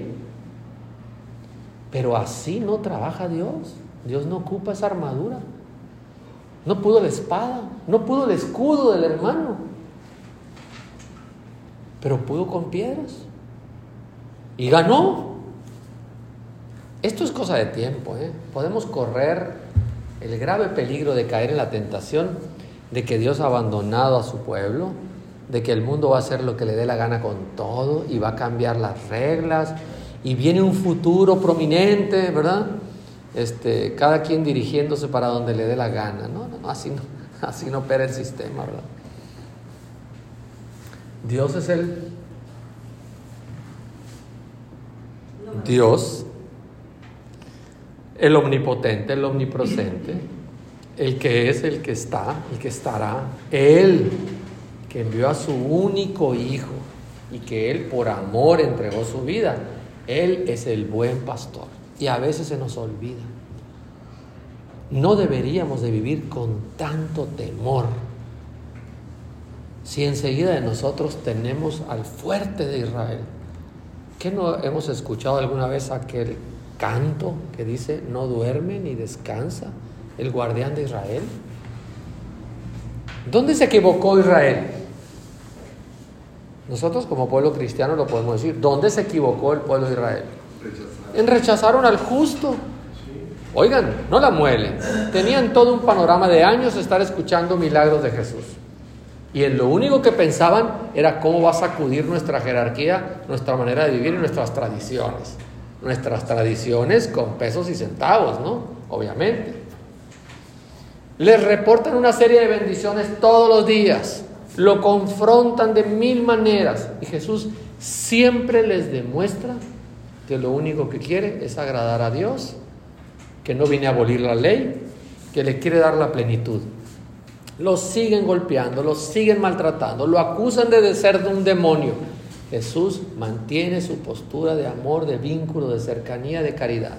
Pero así no trabaja Dios. Dios no ocupa esa armadura. No pudo la espada, no pudo el escudo del hermano, pero pudo con piedras y ganó. Esto es cosa de tiempo, Podemos correr el grave peligro de caer en la tentación de que Dios ha abandonado a su pueblo, de que el mundo va a hacer lo que le dé la gana con todo y va a cambiar las reglas, y viene un futuro prominente, ¿verdad? Cada quien dirigiéndose para donde le dé la gana. No, así no opera el sistema, ¿verdad? Dios es Dios, el omnipotente, el omnipresente, el que es, el que está, el que estará, Él que envió a su único Hijo y que Él por amor entregó su vida. Él es el buen pastor. Y a veces se nos olvida. No deberíamos de vivir con tanto temor si enseguida de nosotros tenemos al fuerte de Israel. ¿Qué no hemos escuchado alguna vez aquel canto que dice: no duerme ni descansa el guardián de Israel? ¿Dónde se equivocó Israel? Nosotros como pueblo cristiano lo podemos decir. ¿Dónde se equivocó el pueblo de Israel? Rechazaron al justo. Oigan, no la muelen. Tenían todo un panorama de años de estar escuchando milagros de Jesús, y en lo único que pensaban era cómo va a sacudir nuestra jerarquía, nuestra manera de vivir y nuestras tradiciones. Nuestras tradiciones con pesos y centavos, ¿no? Obviamente. Les reportan una serie de bendiciones todos los días. Lo confrontan de 1000 maneras. Y Jesús siempre les demuestra que lo único que quiere es agradar a Dios, que no viene a abolir la ley, que le quiere dar la plenitud. Los siguen golpeando, los siguen maltratando, lo acusan de ser de un demonio. Jesús mantiene su postura de amor, de vínculo, de cercanía, de caridad.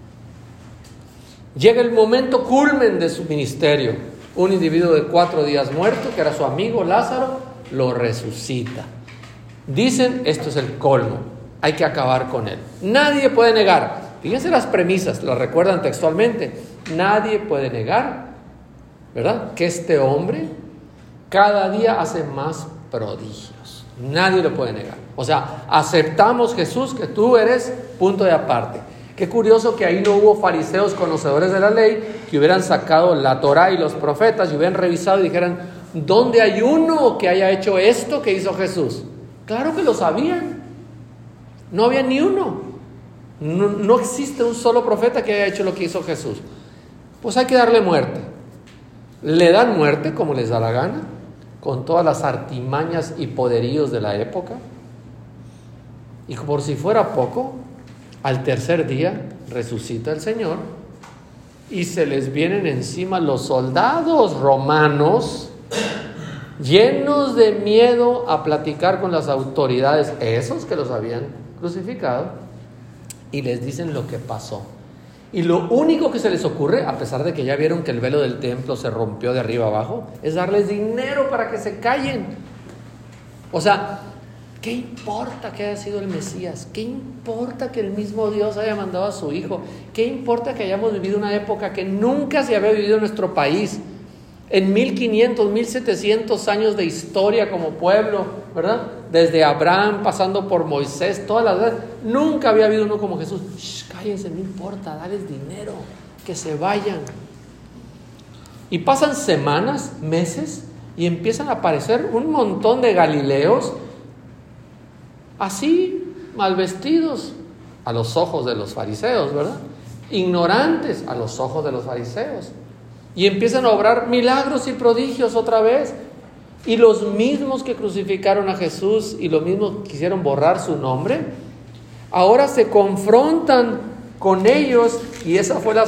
Llega el momento culmen de su ministerio. Un individuo de 4 días muerto, que era su amigo Lázaro, lo resucita. Dicen: esto es el colmo, hay que acabar con él. Nadie puede negar. Fíjense las premisas, las recuerdan textualmente. Nadie puede negar, ¿verdad?, que este hombre cada día hace más prodigios. Nadie lo puede negar. O sea, aceptamos, Jesús, que tú eres punto de aparte. Qué curioso que ahí no hubo fariseos conocedores de la ley que hubieran sacado la Torá y los profetas y hubieran revisado y dijeran: ¿dónde hay uno que haya hecho esto que hizo Jesús? Claro que lo sabían. No había ni uno. No existe un solo profeta que haya hecho lo que hizo Jesús. Pues hay que darle muerte. Le dan muerte como les da la gana, con todas las artimañas y poderíos de la época. Y por si fuera poco, al tercer día resucita el Señor y se les vienen encima los soldados romanos, llenos de miedo, a platicar con las autoridades, esos que los habían crucificado, y les dicen lo que pasó. Y lo único que se les ocurre, a pesar de que ya vieron que el velo del templo se rompió de arriba abajo, es darles dinero para que se callen. O sea, ¿qué importa que haya sido el Mesías? ¿Qué importa que el mismo Dios haya mandado a su Hijo? ¿Qué importa que hayamos vivido una época que nunca se había vivido en nuestro país? En 1500, 1700 años de historia como pueblo, ¿verdad? Desde Abraham, pasando por Moisés, todas las edades, nunca había habido uno como Jesús. Cállense, no importa, dales dinero, que se vayan. Y pasan semanas, meses, y empiezan a aparecer un montón de galileos, así, mal vestidos, a los ojos de los fariseos, ¿verdad? Ignorantes a los ojos de los fariseos. Y empiezan a obrar milagros y prodigios otra vez. Y los mismos que crucificaron a Jesús y los mismos que quisieron borrar su nombre, ahora se confrontan con ellos. Y esa fue la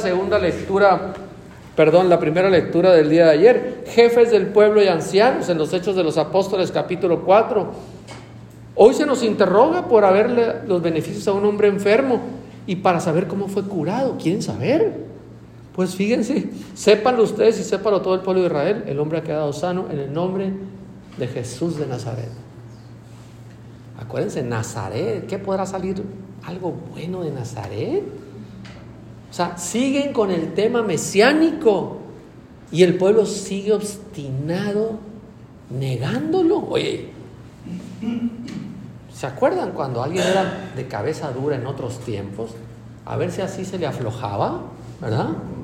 primera lectura del día de ayer. Jefes del pueblo y ancianos en los Hechos de los Apóstoles, capítulo 4. Hoy se nos interroga por haberle los beneficios a un hombre enfermo y para saber cómo fue curado. ¿Quieren saber? Pues fíjense, sépanlo ustedes y sépanlo todo el pueblo de Israel. El hombre ha quedado sano en el nombre de Jesús de Nazaret. Acuérdense, Nazaret, ¿qué podrá salir algo bueno de Nazaret? O sea, siguen con el tema mesiánico y el pueblo sigue obstinado negándolo. Oye, ¿se acuerdan cuando alguien era de cabeza dura en otros tiempos? A ver si así se le aflojaba, ¿verdad?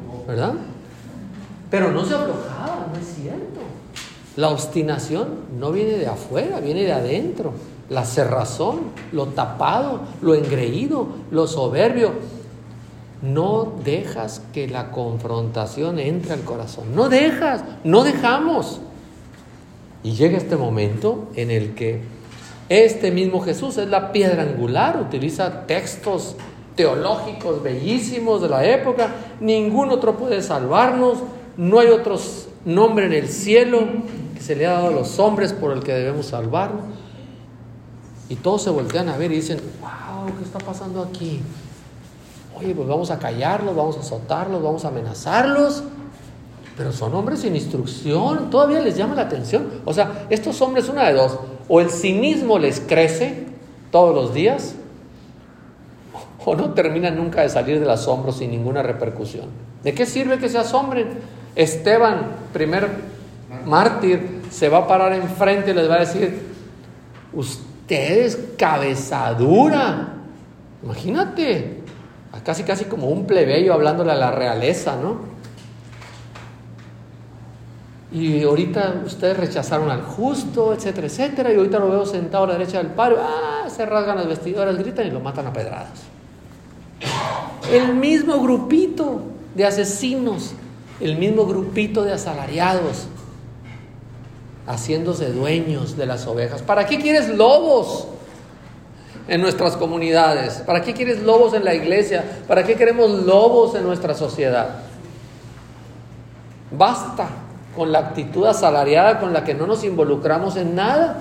Pero no se aflojaba, no es cierto. La obstinación no viene de afuera, viene de adentro. La cerrazón, lo tapado, lo engreído, lo soberbio. No dejas que la confrontación entre al corazón. No dejamos. Y llega este momento en el que este mismo Jesús es la piedra angular, utiliza textos teológicos bellísimos de la época. Ningún otro puede salvarnos, no hay otro nombre en el cielo que se le ha dado a los hombres por el que debemos salvarnos. Y todos se voltean a ver y dicen: wow, ¿qué está pasando aquí? Oye, pues vamos a callarlos, vamos a azotarlos, vamos a amenazarlos. Pero son hombres sin instrucción, todavía les llama la atención. O sea, estos hombres, una de dos: o el cinismo les crece todos los días, o no terminan nunca de salir del asombro sin ninguna repercusión. ¿De qué sirve que se asombren? Esteban, primer mártir, se va a parar enfrente y les va a decir: ustedes, cabeza dura. Imagínate, casi como un plebeyo hablándole a la realeza, ¿no? Y ahorita ustedes rechazaron al justo, etcétera, etcétera, y ahorita lo veo sentado a la derecha del Padre. Se rasgan las vestiduras, gritan y lo matan a pedradas. El mismo grupito de asesinos, el mismo grupito de asalariados, haciéndose dueños de las ovejas. ¿Para qué quieres lobos en nuestras comunidades? ¿Para qué quieres lobos en la iglesia? ¿Para qué queremos lobos en nuestra sociedad? Basta con la actitud asalariada con la que no nos involucramos en nada.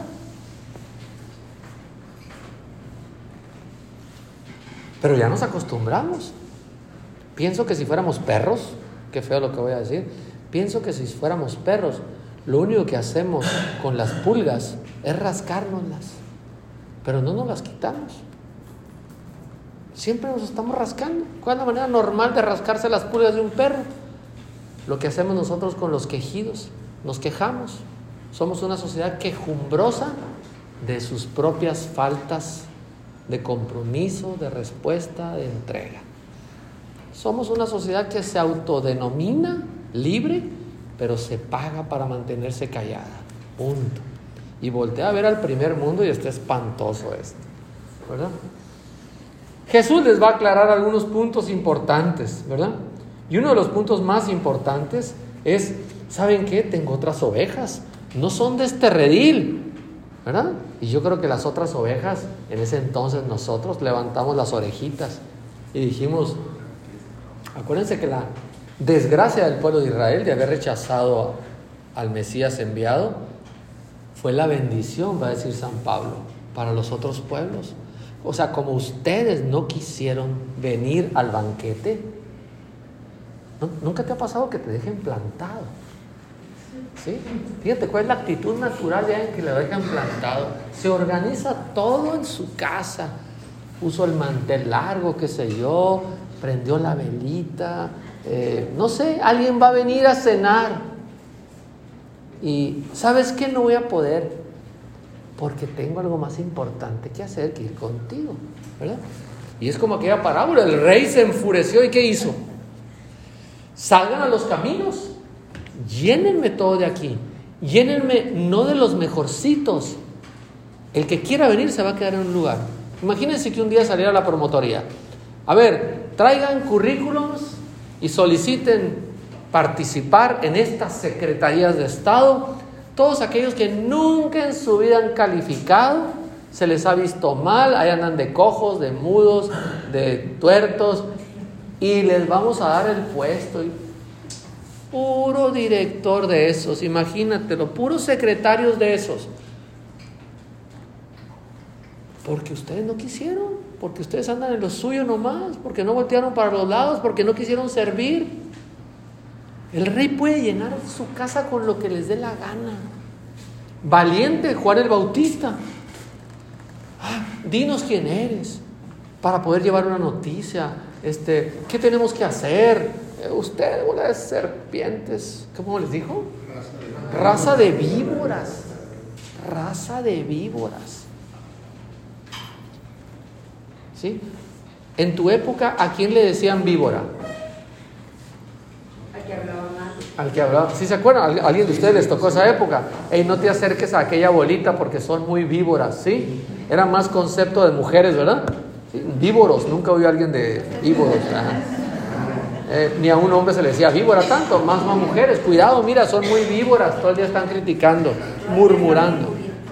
Pero ya nos acostumbramos. Pienso que si fuéramos perros, qué feo lo que voy a decir, pienso que si fuéramos perros, lo único que hacemos con las pulgas es rascárnoslas, pero no nos las quitamos. Siempre nos estamos rascando. ¿Cuál es la manera normal de rascarse las pulgas de un perro? Lo que hacemos nosotros con los quejidos, nos quejamos. Somos una sociedad quejumbrosa de sus propias faltas de compromiso, de respuesta, de entrega. Somos una sociedad que se autodenomina libre, pero se paga para mantenerse callada. Punto. Y voltea a ver al primer mundo y está espantoso esto, ¿verdad? Jesús les va a aclarar algunos puntos importantes, ¿verdad? Y uno de los puntos más importantes es: ¿saben qué? Tengo otras ovejas, no son de este redil, ¿verdad? Y yo creo que las otras ovejas, en ese entonces nosotros levantamos las orejitas y dijimos: acuérdense que la desgracia del pueblo de Israel de haber rechazado al Mesías enviado fue la bendición, va a decir San Pablo, para los otros pueblos. O sea, como ustedes no quisieron venir al banquete, ¿nunca te ha pasado que te dejen plantado? ¿Sí? Fíjate cuál es la actitud natural de alguien que le dejan plantado. Se organiza todo en su casa, puso el mantel largo, qué sé yo, prendió la velita, no sé, alguien va a venir a cenar Y ¿sabes qué? No voy a poder, porque tengo algo más importante que hacer que ir contigo, ¿verdad? Y es como aquella parábola, el rey se enfureció y ¿qué hizo? Salgan a los caminos, llénenme todo de aquí, llénenme no de los mejorcitos. El que quiera venir se va a quedar en un lugar. Imagínense que un día saliera la promotoría. A ver, traigan currículums y soliciten participar en estas secretarías de Estado. Todos aquellos que nunca en su vida han calificado, se les ha visto mal, ahí andan de cojos, de mudos, de tuertos, y les vamos a dar el puesto. Y puro director de esos, imagínatelo, puros secretarios de esos. Porque ustedes no quisieron, porque ustedes andan en lo suyo nomás, porque no voltearon para los lados, porque no quisieron servir. El rey puede llenar su casa con lo que les dé la gana. Valiente Juan el Bautista. Dinos quién eres para poder llevar una noticia. ¿Qué tenemos que hacer? Usted, bola de serpientes, ¿cómo les dijo? Raza de víboras. Raza de víboras. ¿Sí? En tu época, ¿a quién le decían víbora? Al que hablaba. ¿Sí se acuerdan? ¿A alguien de ustedes les tocó esa época? Ey, no te acerques a aquella bolita porque son muy víboras, ¿sí? Era más concepto de mujeres, ¿verdad? ¿Sí? Víboros, nunca oí a alguien de víboros. Ni a un hombre se le decía víbora tanto, más a mujeres. Cuidado, mira, son muy víboras, todo el día están criticando, murmurando.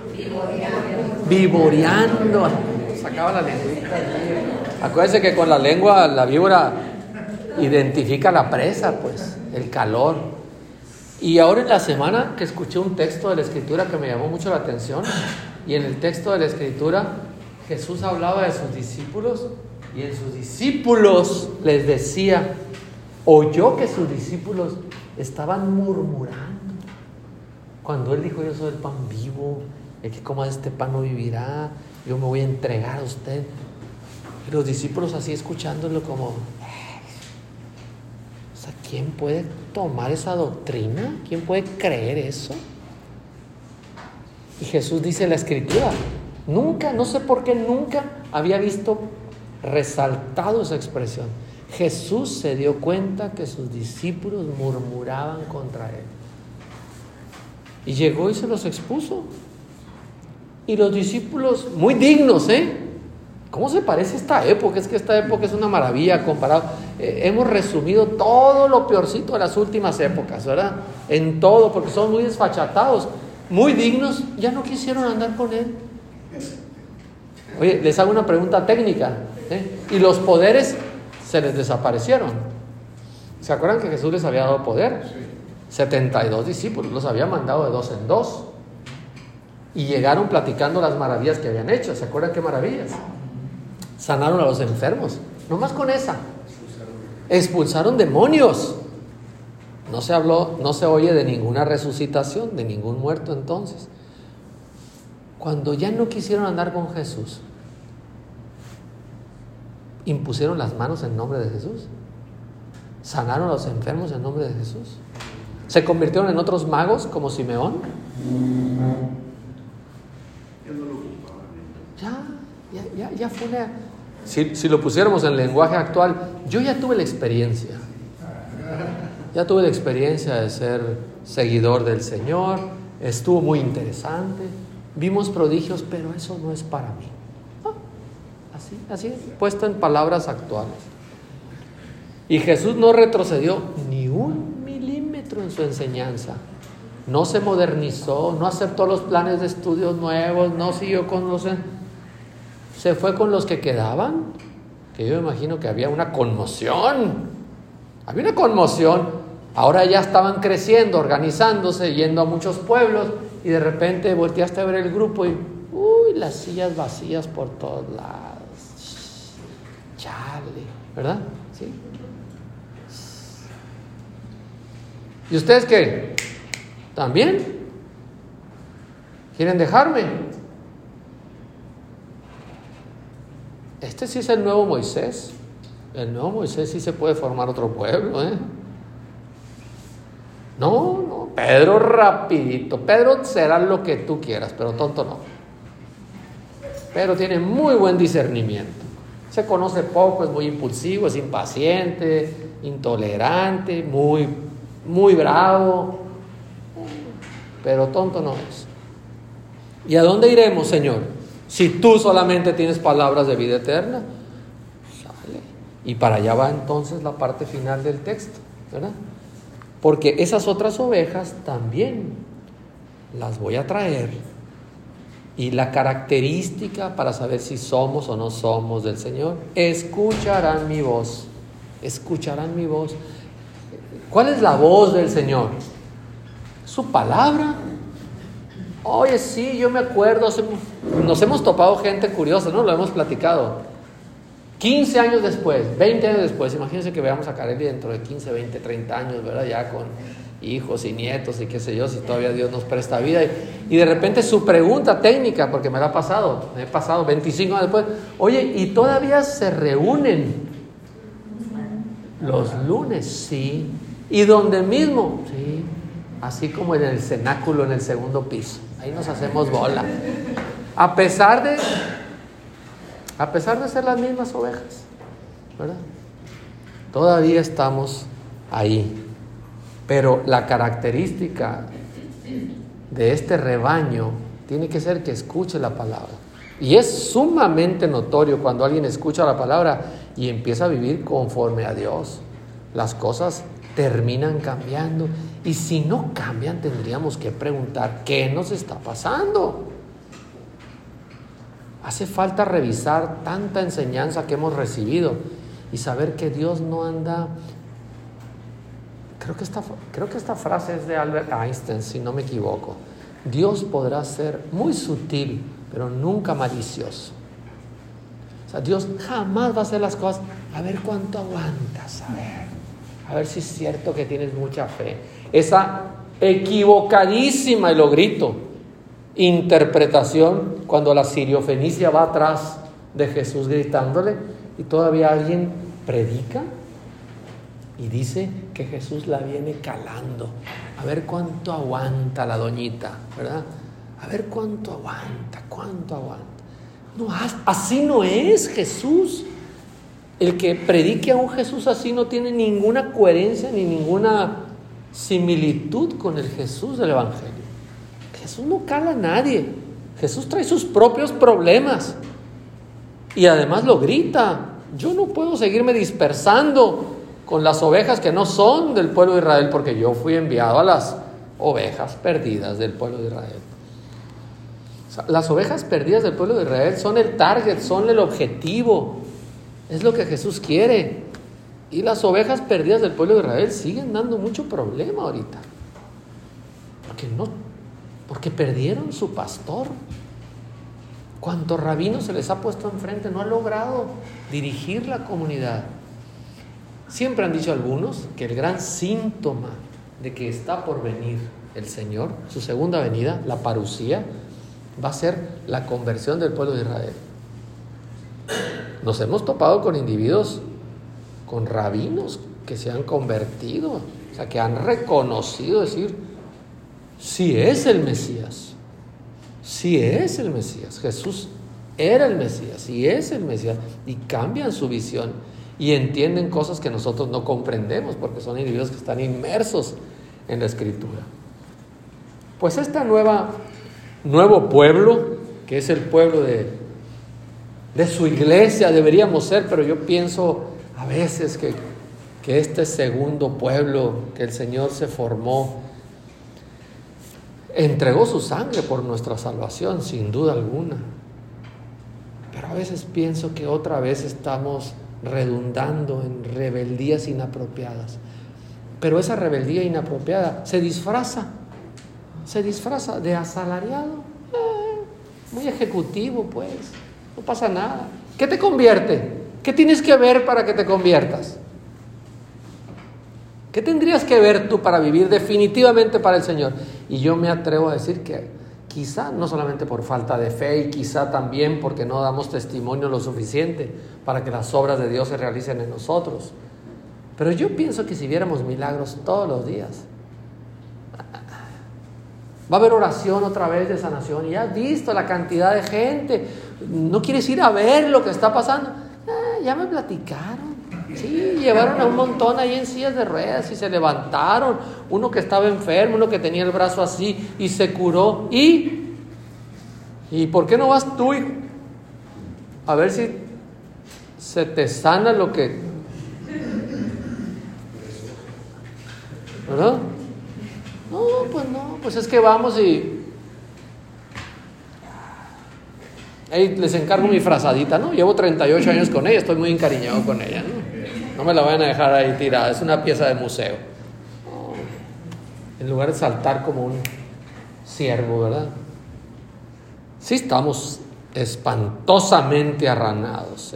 Vivoreando. Sacaba la lengüita. Acuérdense que con la lengua la víbora identifica la presa, pues, el calor. Y ahora en la semana que escuché un texto de la Escritura que me llamó mucho la atención, y en el texto de la Escritura Jesús hablaba de sus discípulos, y en sus discípulos les decía, oyó que sus discípulos estaban murmurando cuando él dijo: yo soy el pan vivo, el que coma de este pan no vivirá, yo me voy a entregar a usted. Y los discípulos así escuchándolo como, o sea, ¿quién puede tomar esa doctrina? ¿Quién puede creer eso? Y Jesús dice en la Escritura, nunca, no sé por qué nunca había visto resaltado esa expresión. Jesús se dio cuenta que sus discípulos murmuraban contra él. Y llegó y se los expuso. Y los discípulos, muy dignos, ¿cómo se parece esta época? Es que esta época es una maravilla comparado. Hemos resumido todo lo peorcito de las últimas épocas, ¿verdad? En todo, porque son muy desfachatados, muy dignos, ya no quisieron andar con él. Oye, les hago una pregunta técnica, y los poderes se les desaparecieron. ¿Se acuerdan que Jesús les había dado poder? 72 discípulos, los había mandado de 2 en 2. Y llegaron platicando las maravillas que habían hecho. ¿Se acuerdan qué maravillas? Sanaron a los enfermos, nomás con esa. Expulsaron demonios. No se habló, no se oye de ninguna resucitación, de ningún muerto entonces. Cuando ya no quisieron andar con Jesús, impusieron las manos en nombre de Jesús. Sanaron a los enfermos en nombre de Jesús. Se convirtieron en otros magos como Simeón. Ya fue una... Si lo pusiéramos en lenguaje actual, yo ya tuve la experiencia. Ya tuve la experiencia de ser seguidor del Señor. Estuvo muy interesante. Vimos prodigios, pero eso no es para mí. Así puesto en palabras actuales. Y Jesús no retrocedió ni un milímetro en su enseñanza. No se modernizó, no aceptó los planes de estudios nuevos, no siguió con los... Se fue con los que quedaban, que yo me imagino que había una conmoción. Había una conmoción. Ahora ya estaban creciendo, organizándose, yendo a muchos pueblos, y de repente volteaste a ver el grupo y las sillas vacías por todos lados. Chale, ¿verdad? ¿Sí? ¿Y ustedes qué? ¿También? ¿Quieren dejarme? Este sí es el nuevo Moisés. El nuevo Moisés sí se puede formar otro pueblo, No, Pedro rapidito. Pedro será lo que tú quieras, pero tonto no. Pedro tiene muy buen discernimiento. Se conoce poco, es muy impulsivo, es impaciente, intolerante, muy bravo, pero tonto no es. ¿Y a dónde iremos, Señor? Si tú solamente tienes palabras de vida eterna. Sale. Y para allá va entonces la parte final del texto, ¿verdad? Porque esas otras ovejas también las voy a traer. Y la característica para saber si somos o no somos del Señor: escucharán mi voz. Escucharán mi voz. ¿Cuál es la voz del Señor? Su palabra. Oye, sí, yo me acuerdo, nos hemos topado gente curiosa, ¿no? Lo hemos platicado. 15 años después, 20 años después, imagínense que veamos a Carelli dentro de 15, 20, 30 años, ¿verdad? Ya con hijos y nietos y qué sé yo, si todavía Dios nos presta vida. Y de repente su pregunta técnica, porque me he pasado 25 años después: oye, ¿y todavía se reúnen los lunes? Sí. ¿Y dónde mismo? Sí. Así como en el cenáculo, en el segundo piso. Ahí nos hacemos bola. A pesar de ser las mismas ovejas, ¿verdad? Todavía estamos ahí. Pero la característica de este rebaño tiene que ser que escuche la palabra. Y es sumamente notorio cuando alguien escucha la palabra y empieza a vivir conforme a Dios. Las cosas terminan cambiando. Y si no cambian, tendríamos que preguntar: ¿qué nos está pasando? Hace falta revisar tanta enseñanza que hemos recibido y saber que Dios no anda... Creo que esta frase es de Albert Einstein, si no me equivoco. Dios podrá ser muy sutil, pero nunca malicioso. O sea, Dios jamás va a hacer las cosas a ver cuánto aguantas, a ver si es cierto que tienes mucha fe. Esa equivocadísima, y lo grito, interpretación cuando la siriofenicia va atrás de Jesús gritándole y todavía alguien predica y dice que Jesús la viene calando. A ver cuánto aguanta la doñita, ¿verdad? A ver cuánto aguanta. No, así no es Jesús. El que predique a un Jesús así no tiene ninguna coherencia ni ninguna similitud con el Jesús del Evangelio. Jesús no cala a nadie. Jesús trae sus propios problemas y además lo grita. Yo no puedo seguirme dispersando con las ovejas que no son del pueblo de Israel, porque yo fui enviado a las ovejas perdidas del pueblo de Israel. O sea, las ovejas perdidas del pueblo de Israel son el target, son el objetivo. Es lo que Jesús quiere. Y las ovejas perdidas del pueblo de Israel siguen dando mucho problema ahorita. Porque perdieron su pastor. Cuanto rabino se les ha puesto enfrente, no ha logrado dirigir la comunidad. Siempre han dicho algunos que el gran síntoma de que está por venir el Señor, su segunda venida, la parusía, va a ser la conversión del pueblo de Israel. Nos hemos topado con individuos, con rabinos que se han convertido, o sea, que han reconocido, decir: sí es el Mesías, sí es el Mesías. Jesús era el Mesías, sí es el Mesías, y cambian su visión y entienden cosas que nosotros no comprendemos porque son individuos que están inmersos en la Escritura. Pues este nuevo pueblo, que es el pueblo de su iglesia, deberíamos ser, pero yo pienso a veces que este segundo pueblo que el Señor se formó entregó su sangre por nuestra salvación, sin duda alguna. Pero a veces pienso que otra vez estamos redundando en rebeldías inapropiadas. Pero esa rebeldía inapropiada se disfraza de asalariado, muy ejecutivo, pues, no pasa nada. ¿Qué te convierte? ¿Qué tienes que ver para que te conviertas? ¿Qué tendrías que ver tú para vivir definitivamente para el Señor? Y yo me atrevo a decir que quizá no solamente por falta de fe, y quizá también porque no damos testimonio lo suficiente para que las obras de Dios se realicen en nosotros. Pero yo pienso que si viéramos milagros todos los días, Va a haber oración otra vez de sanación. Y ya has visto la cantidad de gente. ¿No quieres ir a ver lo que está pasando? Ya me platicaron. Sí, llevaron a un montón ahí en sillas de ruedas y se levantaron. Uno que estaba enfermo, uno que tenía el brazo así y se curó. ¿Y por qué no vas tú, hijo? A ver si se te sana lo que... ¿Verdad? No, pues es que vamos y... Ahí les encargo mi frazadita, ¿no? Llevo 38 años con ella, estoy muy encariñado con ella, ¿no? No me la vayan a dejar ahí tirada, es una pieza de museo. En lugar de saltar como un ciervo, ¿verdad? Sí estamos espantosamente arranados.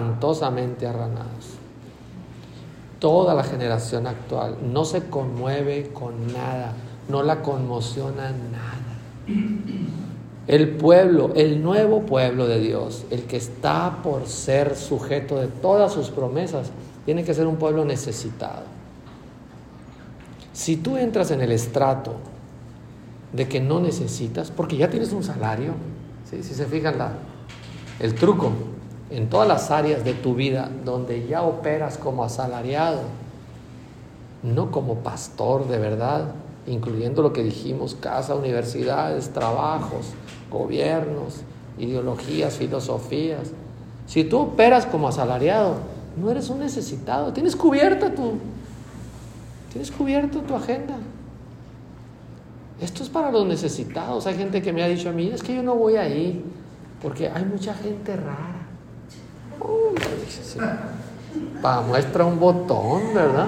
Toda la generación actual no se conmueve con nada, no la conmociona nada. El pueblo, el nuevo pueblo de Dios, el que está por ser sujeto de todas sus promesas, tiene que ser un pueblo necesitado. Si tú entras en el estrato de que no necesitas, porque ya tienes un salario, ¿sí? Si se fijan el truco, en todas las áreas de tu vida donde ya operas como asalariado, no como pastor de verdad, incluyendo lo que dijimos, casa, universidades, trabajos, gobiernos, ideologías, filosofías. Si tú operas como asalariado, no eres un necesitado, tienes cubierta tu agenda. Esto es para los necesitados. Hay gente que me ha dicho a mí, es que yo no voy ahí porque hay mucha gente rara. Sí. Para muestra un botón, ¿verdad?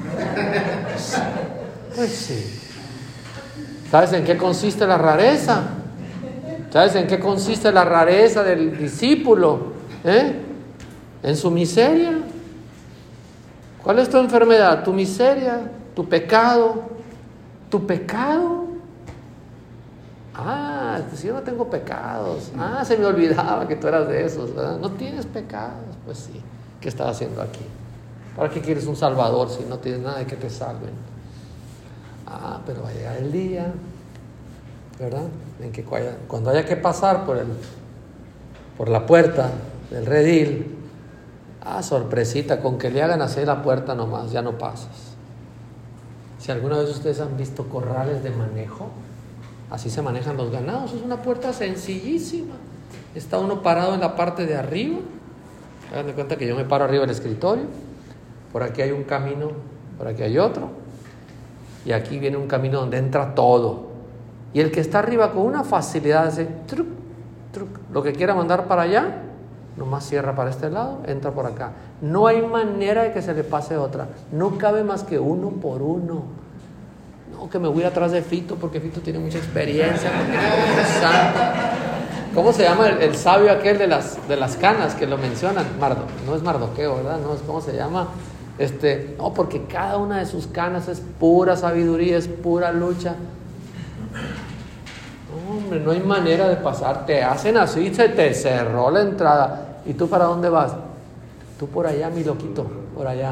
Pues sí. ¿Sabes en qué consiste la rareza? ¿Sabes en qué consiste la rareza del discípulo? En su miseria. ¿Cuál es tu enfermedad? Tu miseria, tu pecado. ¿Tu pecado? Si yo no tengo pecados. Se me olvidaba que tú eras de esos, ¿verdad? No tienes pecados. Pues sí. ¿Qué estás haciendo aquí? ¿Para qué quieres un salvador si no tienes nada de que te salven? Pero va a llegar el día, ¿verdad? En que cuando haya que pasar por la puerta del redil, sorpresita, con que le hagan así la puerta nomás, ya no pasas. Si alguna vez ustedes han visto corrales de manejo, así se manejan los ganados, es una puerta sencillísima. Está uno parado en la parte de arriba, hagan de cuenta que yo me paro arriba del escritorio, por aquí hay un camino, por aquí hay otro, y aquí viene un camino donde entra todo. Y el que está arriba con una facilidad hace truc, truc, lo que quiera mandar para allá, nomás cierra para este lado, entra por acá. No hay manera de que se le pase otra. No cabe más que uno por uno. No, que me voy atrás de Fito porque Fito tiene mucha experiencia, porque es santo. ¿Cómo se llama el sabio aquel de las canas que lo mencionan? No es Mardoqueo, ¿verdad? No, ¿cómo se llama? No, porque cada una de sus canas es pura sabiduría, es pura lucha. No, hombre, no hay manera de pasar. Te hacen así, se te cerró la entrada. ¿Y tú para dónde vas? Tú por allá, mi loquito, por allá.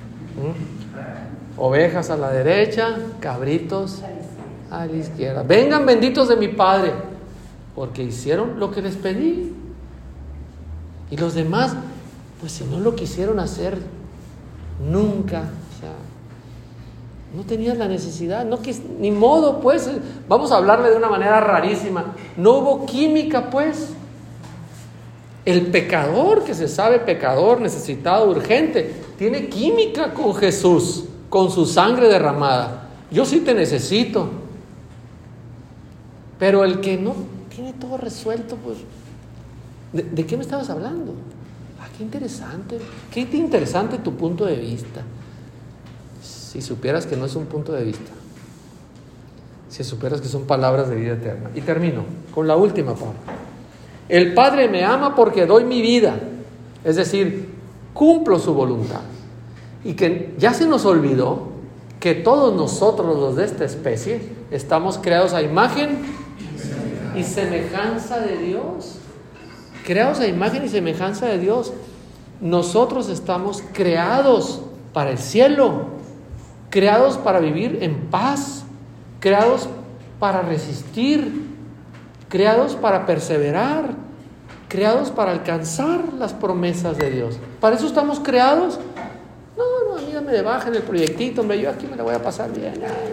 Ovejas a la derecha, cabritos a la izquierda. Vengan benditos de mi Padre, porque hicieron lo que les pedí. Y los demás, pues si no lo quisieron hacer nunca, o sea, no tenías la necesidad, ni modo, pues, vamos a hablarle de una manera rarísima. No hubo química, pues. El pecador, que se sabe pecador, necesitado, urgente, tiene química con Jesús, con su sangre derramada. Yo sí te necesito. Pero el que no tiene todo resuelto, pues, ¿de qué me estabas hablando? Qué interesante tu punto de vista. Si supieras que no es un punto de vista, si supieras que son palabras de vida eterna. Y termino con la última parte. El Padre me ama porque doy mi vida, es decir, cumplo su voluntad. Y que ya se nos olvidó que todos nosotros, los de esta especie, estamos creados a imagen y semejanza de Dios. Creados a imagen y semejanza de Dios. Nosotros estamos creados para el cielo, creados para vivir en paz, creados para resistir, creados para perseverar, creados para alcanzar las promesas de Dios. ¿Para eso estamos creados? No, a mí me bajen el proyectito, hombre, yo aquí me la voy a pasar bien.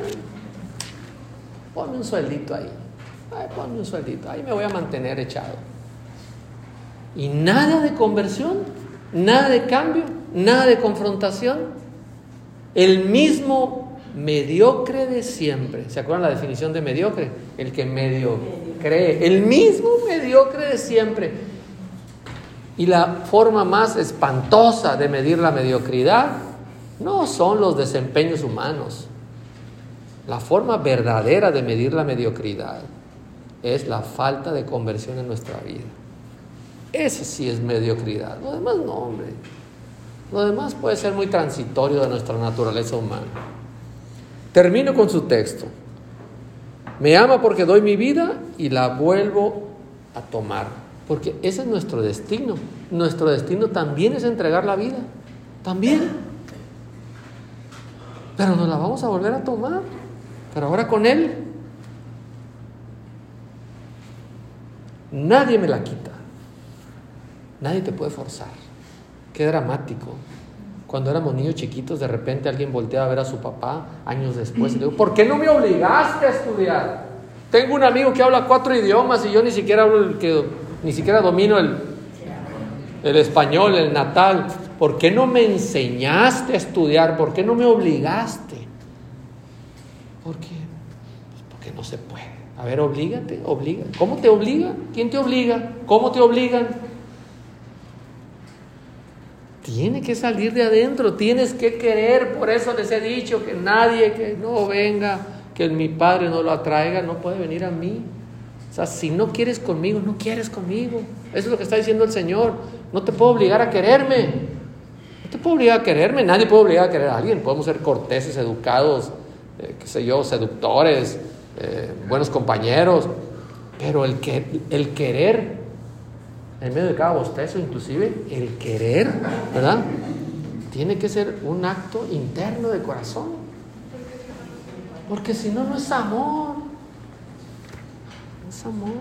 Ponme un sueldito ahí. Ponme un sueldito, ahí me voy a mantener echado. Y nada de conversión, nada de cambio, nada de confrontación. El mismo mediocre de siempre. ¿Se acuerdan la definición de mediocre? El que medio cree. El mismo mediocre de siempre. Y la forma más espantosa de medir la mediocridad no son los desempeños humanos. La forma verdadera de medir la mediocridad es la falta de conversión en nuestra vida. Eso sí es mediocridad. Lo demás no, hombre. Lo demás puede ser muy transitorio de nuestra naturaleza humana. Termino con su texto. Me ama porque doy mi vida y la vuelvo a tomar. Porque ese es nuestro destino. Nuestro destino también es entregar la vida. También. Pero nos la vamos a volver a tomar. Pero ahora con Él. Nadie me la quita. Nadie te puede forzar. Qué dramático. Cuando éramos niños chiquitos, de repente alguien voltea a ver a su papá años después y le digo, ¿por qué no me obligaste a estudiar? Tengo un amigo que habla 4 idiomas y yo ni siquiera domino el español, el natal. ¿Por qué no me enseñaste a estudiar? ¿Por qué no me obligaste? ¿Por qué? Pues porque no se puede. A ver, obliga. ¿Cómo te obliga? ¿Quién te obliga? ¿Cómo te obligan? Tiene que salir de adentro, tienes que querer. Por eso les he dicho que nadie que no venga, que mi Padre no lo atraiga, no puede venir a mí. O sea, si no quieres conmigo, no quieres conmigo. Eso es lo que está diciendo el Señor. No te puedo obligar a quererme. No te puedo obligar a quererme. Nadie puede obligar a querer a alguien. Podemos ser corteses, educados, seductores, buenos compañeros. Pero el querer, en medio de cada bostezo, inclusive, el querer, ¿verdad? Tiene que ser un acto interno de corazón. Porque si no, no es amor. No es amor.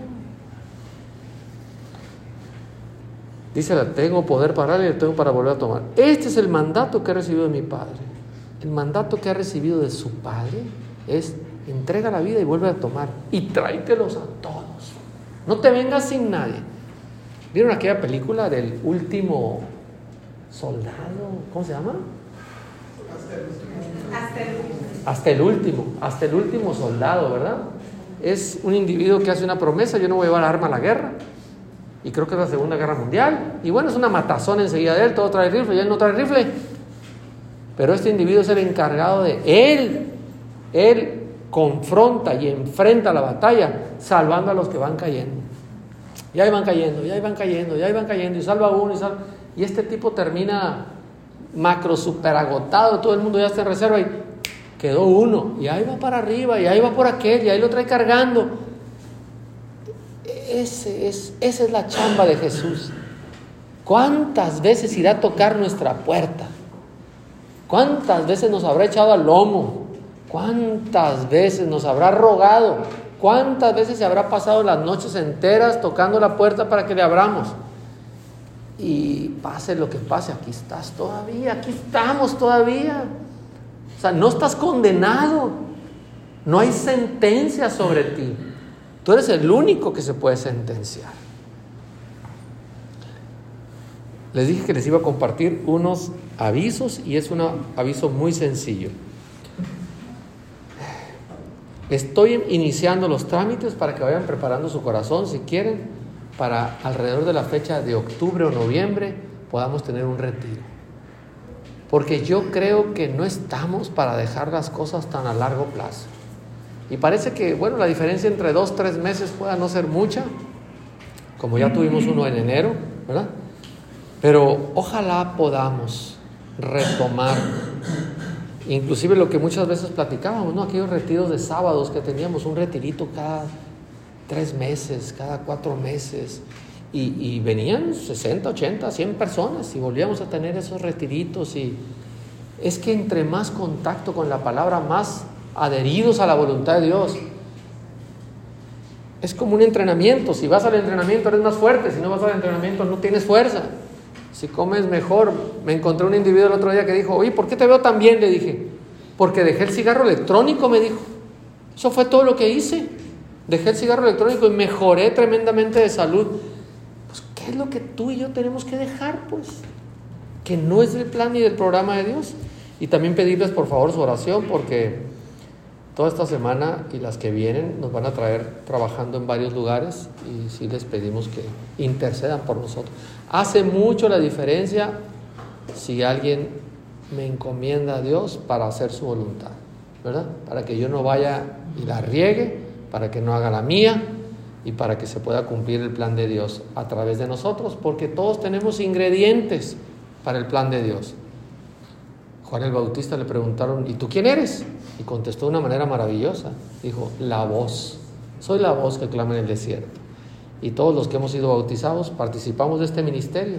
Dice, tengo poder para darle y tengo para volver a tomar. Este es el mandato que he recibido de mi Padre. El mandato que ha recibido de su Padre es: entrega la vida y vuelve a tomar. Y tráetelos a todos. No te vengas sin nadie. ¿Vieron aquella película del último soldado? ¿Cómo se llama? Hasta el último soldado, ¿verdad? Es un individuo que hace una promesa: yo no voy a llevar arma a la guerra. Y creo que es la Segunda Guerra Mundial. Y bueno, es una matazón enseguida de él, todo trae rifle y él no trae rifle. Pero este individuo es el encargado de él. Él confronta y enfrenta la batalla, salvando a los que van cayendo. Y ahí van cayendo, y salva a uno, y este tipo termina macro super agotado, todo el mundo ya está en reserva y quedó uno, y ahí va para arriba, y ahí va por aquel, y ahí lo trae cargando. Esa es la chamba de Jesús. ¿Cuántas veces irá a tocar nuestra puerta? ¿Cuántas veces nos habrá echado al lomo? ¿Cuántas veces nos habrá rogado? ¿Cuántas veces se habrá pasado las noches enteras tocando la puerta para que le abramos? Y pase lo que pase, aquí estás todavía, aquí estamos todavía. O sea, no estás condenado. No hay sentencia sobre ti. Tú eres el único que se puede sentenciar. Les dije que les iba a compartir unos avisos y es un aviso muy sencillo. Estoy iniciando los trámites para que vayan preparando su corazón, si quieren, para alrededor de la fecha de octubre o noviembre podamos tener un retiro. Porque yo creo que no estamos para dejar las cosas tan a largo plazo. Y parece que, bueno, la diferencia entre 2-3 meses pueda no ser mucha, como ya tuvimos uno en enero, ¿verdad? Pero ojalá podamos retomar, inclusive lo que muchas veces platicábamos, ¿no? Aquellos retiros de sábados que teníamos, un retirito cada 3 meses, cada 4 meses, y venían 60, 80, 100 personas y volvíamos a tener esos retiritos. Y es que entre más contacto con la palabra, más adheridos a la voluntad de Dios, Es como un entrenamiento. Si vas al entrenamiento eres más fuerte, si no vas al entrenamiento no tienes fuerza. Si comes mejor. Me encontré un individuo el otro día que dijo, oye, ¿por qué te veo tan bien? Le dije, porque dejé el cigarro electrónico, me dijo. Eso fue todo lo que hice. Dejé el cigarro electrónico y mejoré tremendamente de salud. Pues, ¿qué es lo que tú y yo tenemos que dejar? Pues, que no es del plan ni del programa de Dios. Y también pedirles por favor su oración, porque toda esta semana y las que vienen nos van a traer trabajando en varios lugares y sí les pedimos que intercedan por nosotros. Hace mucho la diferencia si alguien me encomienda a Dios para hacer su voluntad, ¿verdad? Para que yo no vaya y la riegue, para que no haga la mía y para que se pueda cumplir el plan de Dios a través de nosotros, porque todos tenemos ingredientes para el plan de Dios. Juan el Bautista le preguntaron, ¿y tú quién eres? Y contestó de una manera maravillosa. Dijo, la voz. Soy la voz que clama en el desierto. Y todos los que hemos sido bautizados participamos de este ministerio.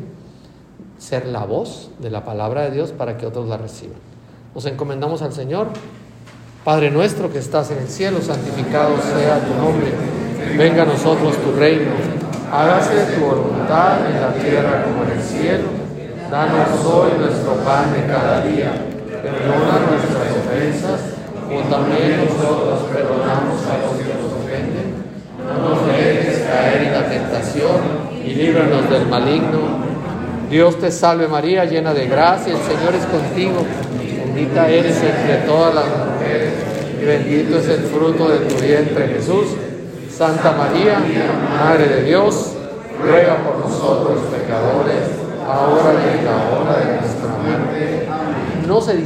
Ser la voz de la palabra de Dios para que otros la reciban. Nos encomendamos al Señor. Padre nuestro que estás en el cielo, santificado sea tu nombre. Venga a nosotros tu reino. Hágase tu voluntad en la tierra como en el cielo. Danos hoy nuestro pan de cada día. Perdona nuestras ofensas, como también nosotros perdonamos a los que nos ofenden. No nos dejes caer en la tentación y líbranos del maligno. Dios te salve María, llena de gracia, el Señor es contigo. Bendita eres entre todas las mujeres y bendito es el fruto de tu vientre Jesús. Santa María, Madre de Dios, ruega por nosotros pecadores, ahora y en la hora de nuestra muerte. No se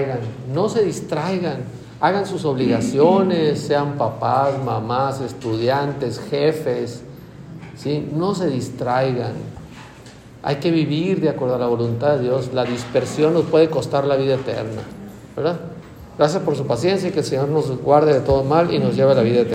distraigan, hagan sus obligaciones, sean papás, mamás, estudiantes, jefes, ¿sí? No se distraigan. Hay que vivir de acuerdo a la voluntad de Dios. La dispersión nos puede costar la vida eterna, ¿verdad? Gracias por su paciencia y que el Señor nos guarde de todo mal y nos lleve a la vida eterna.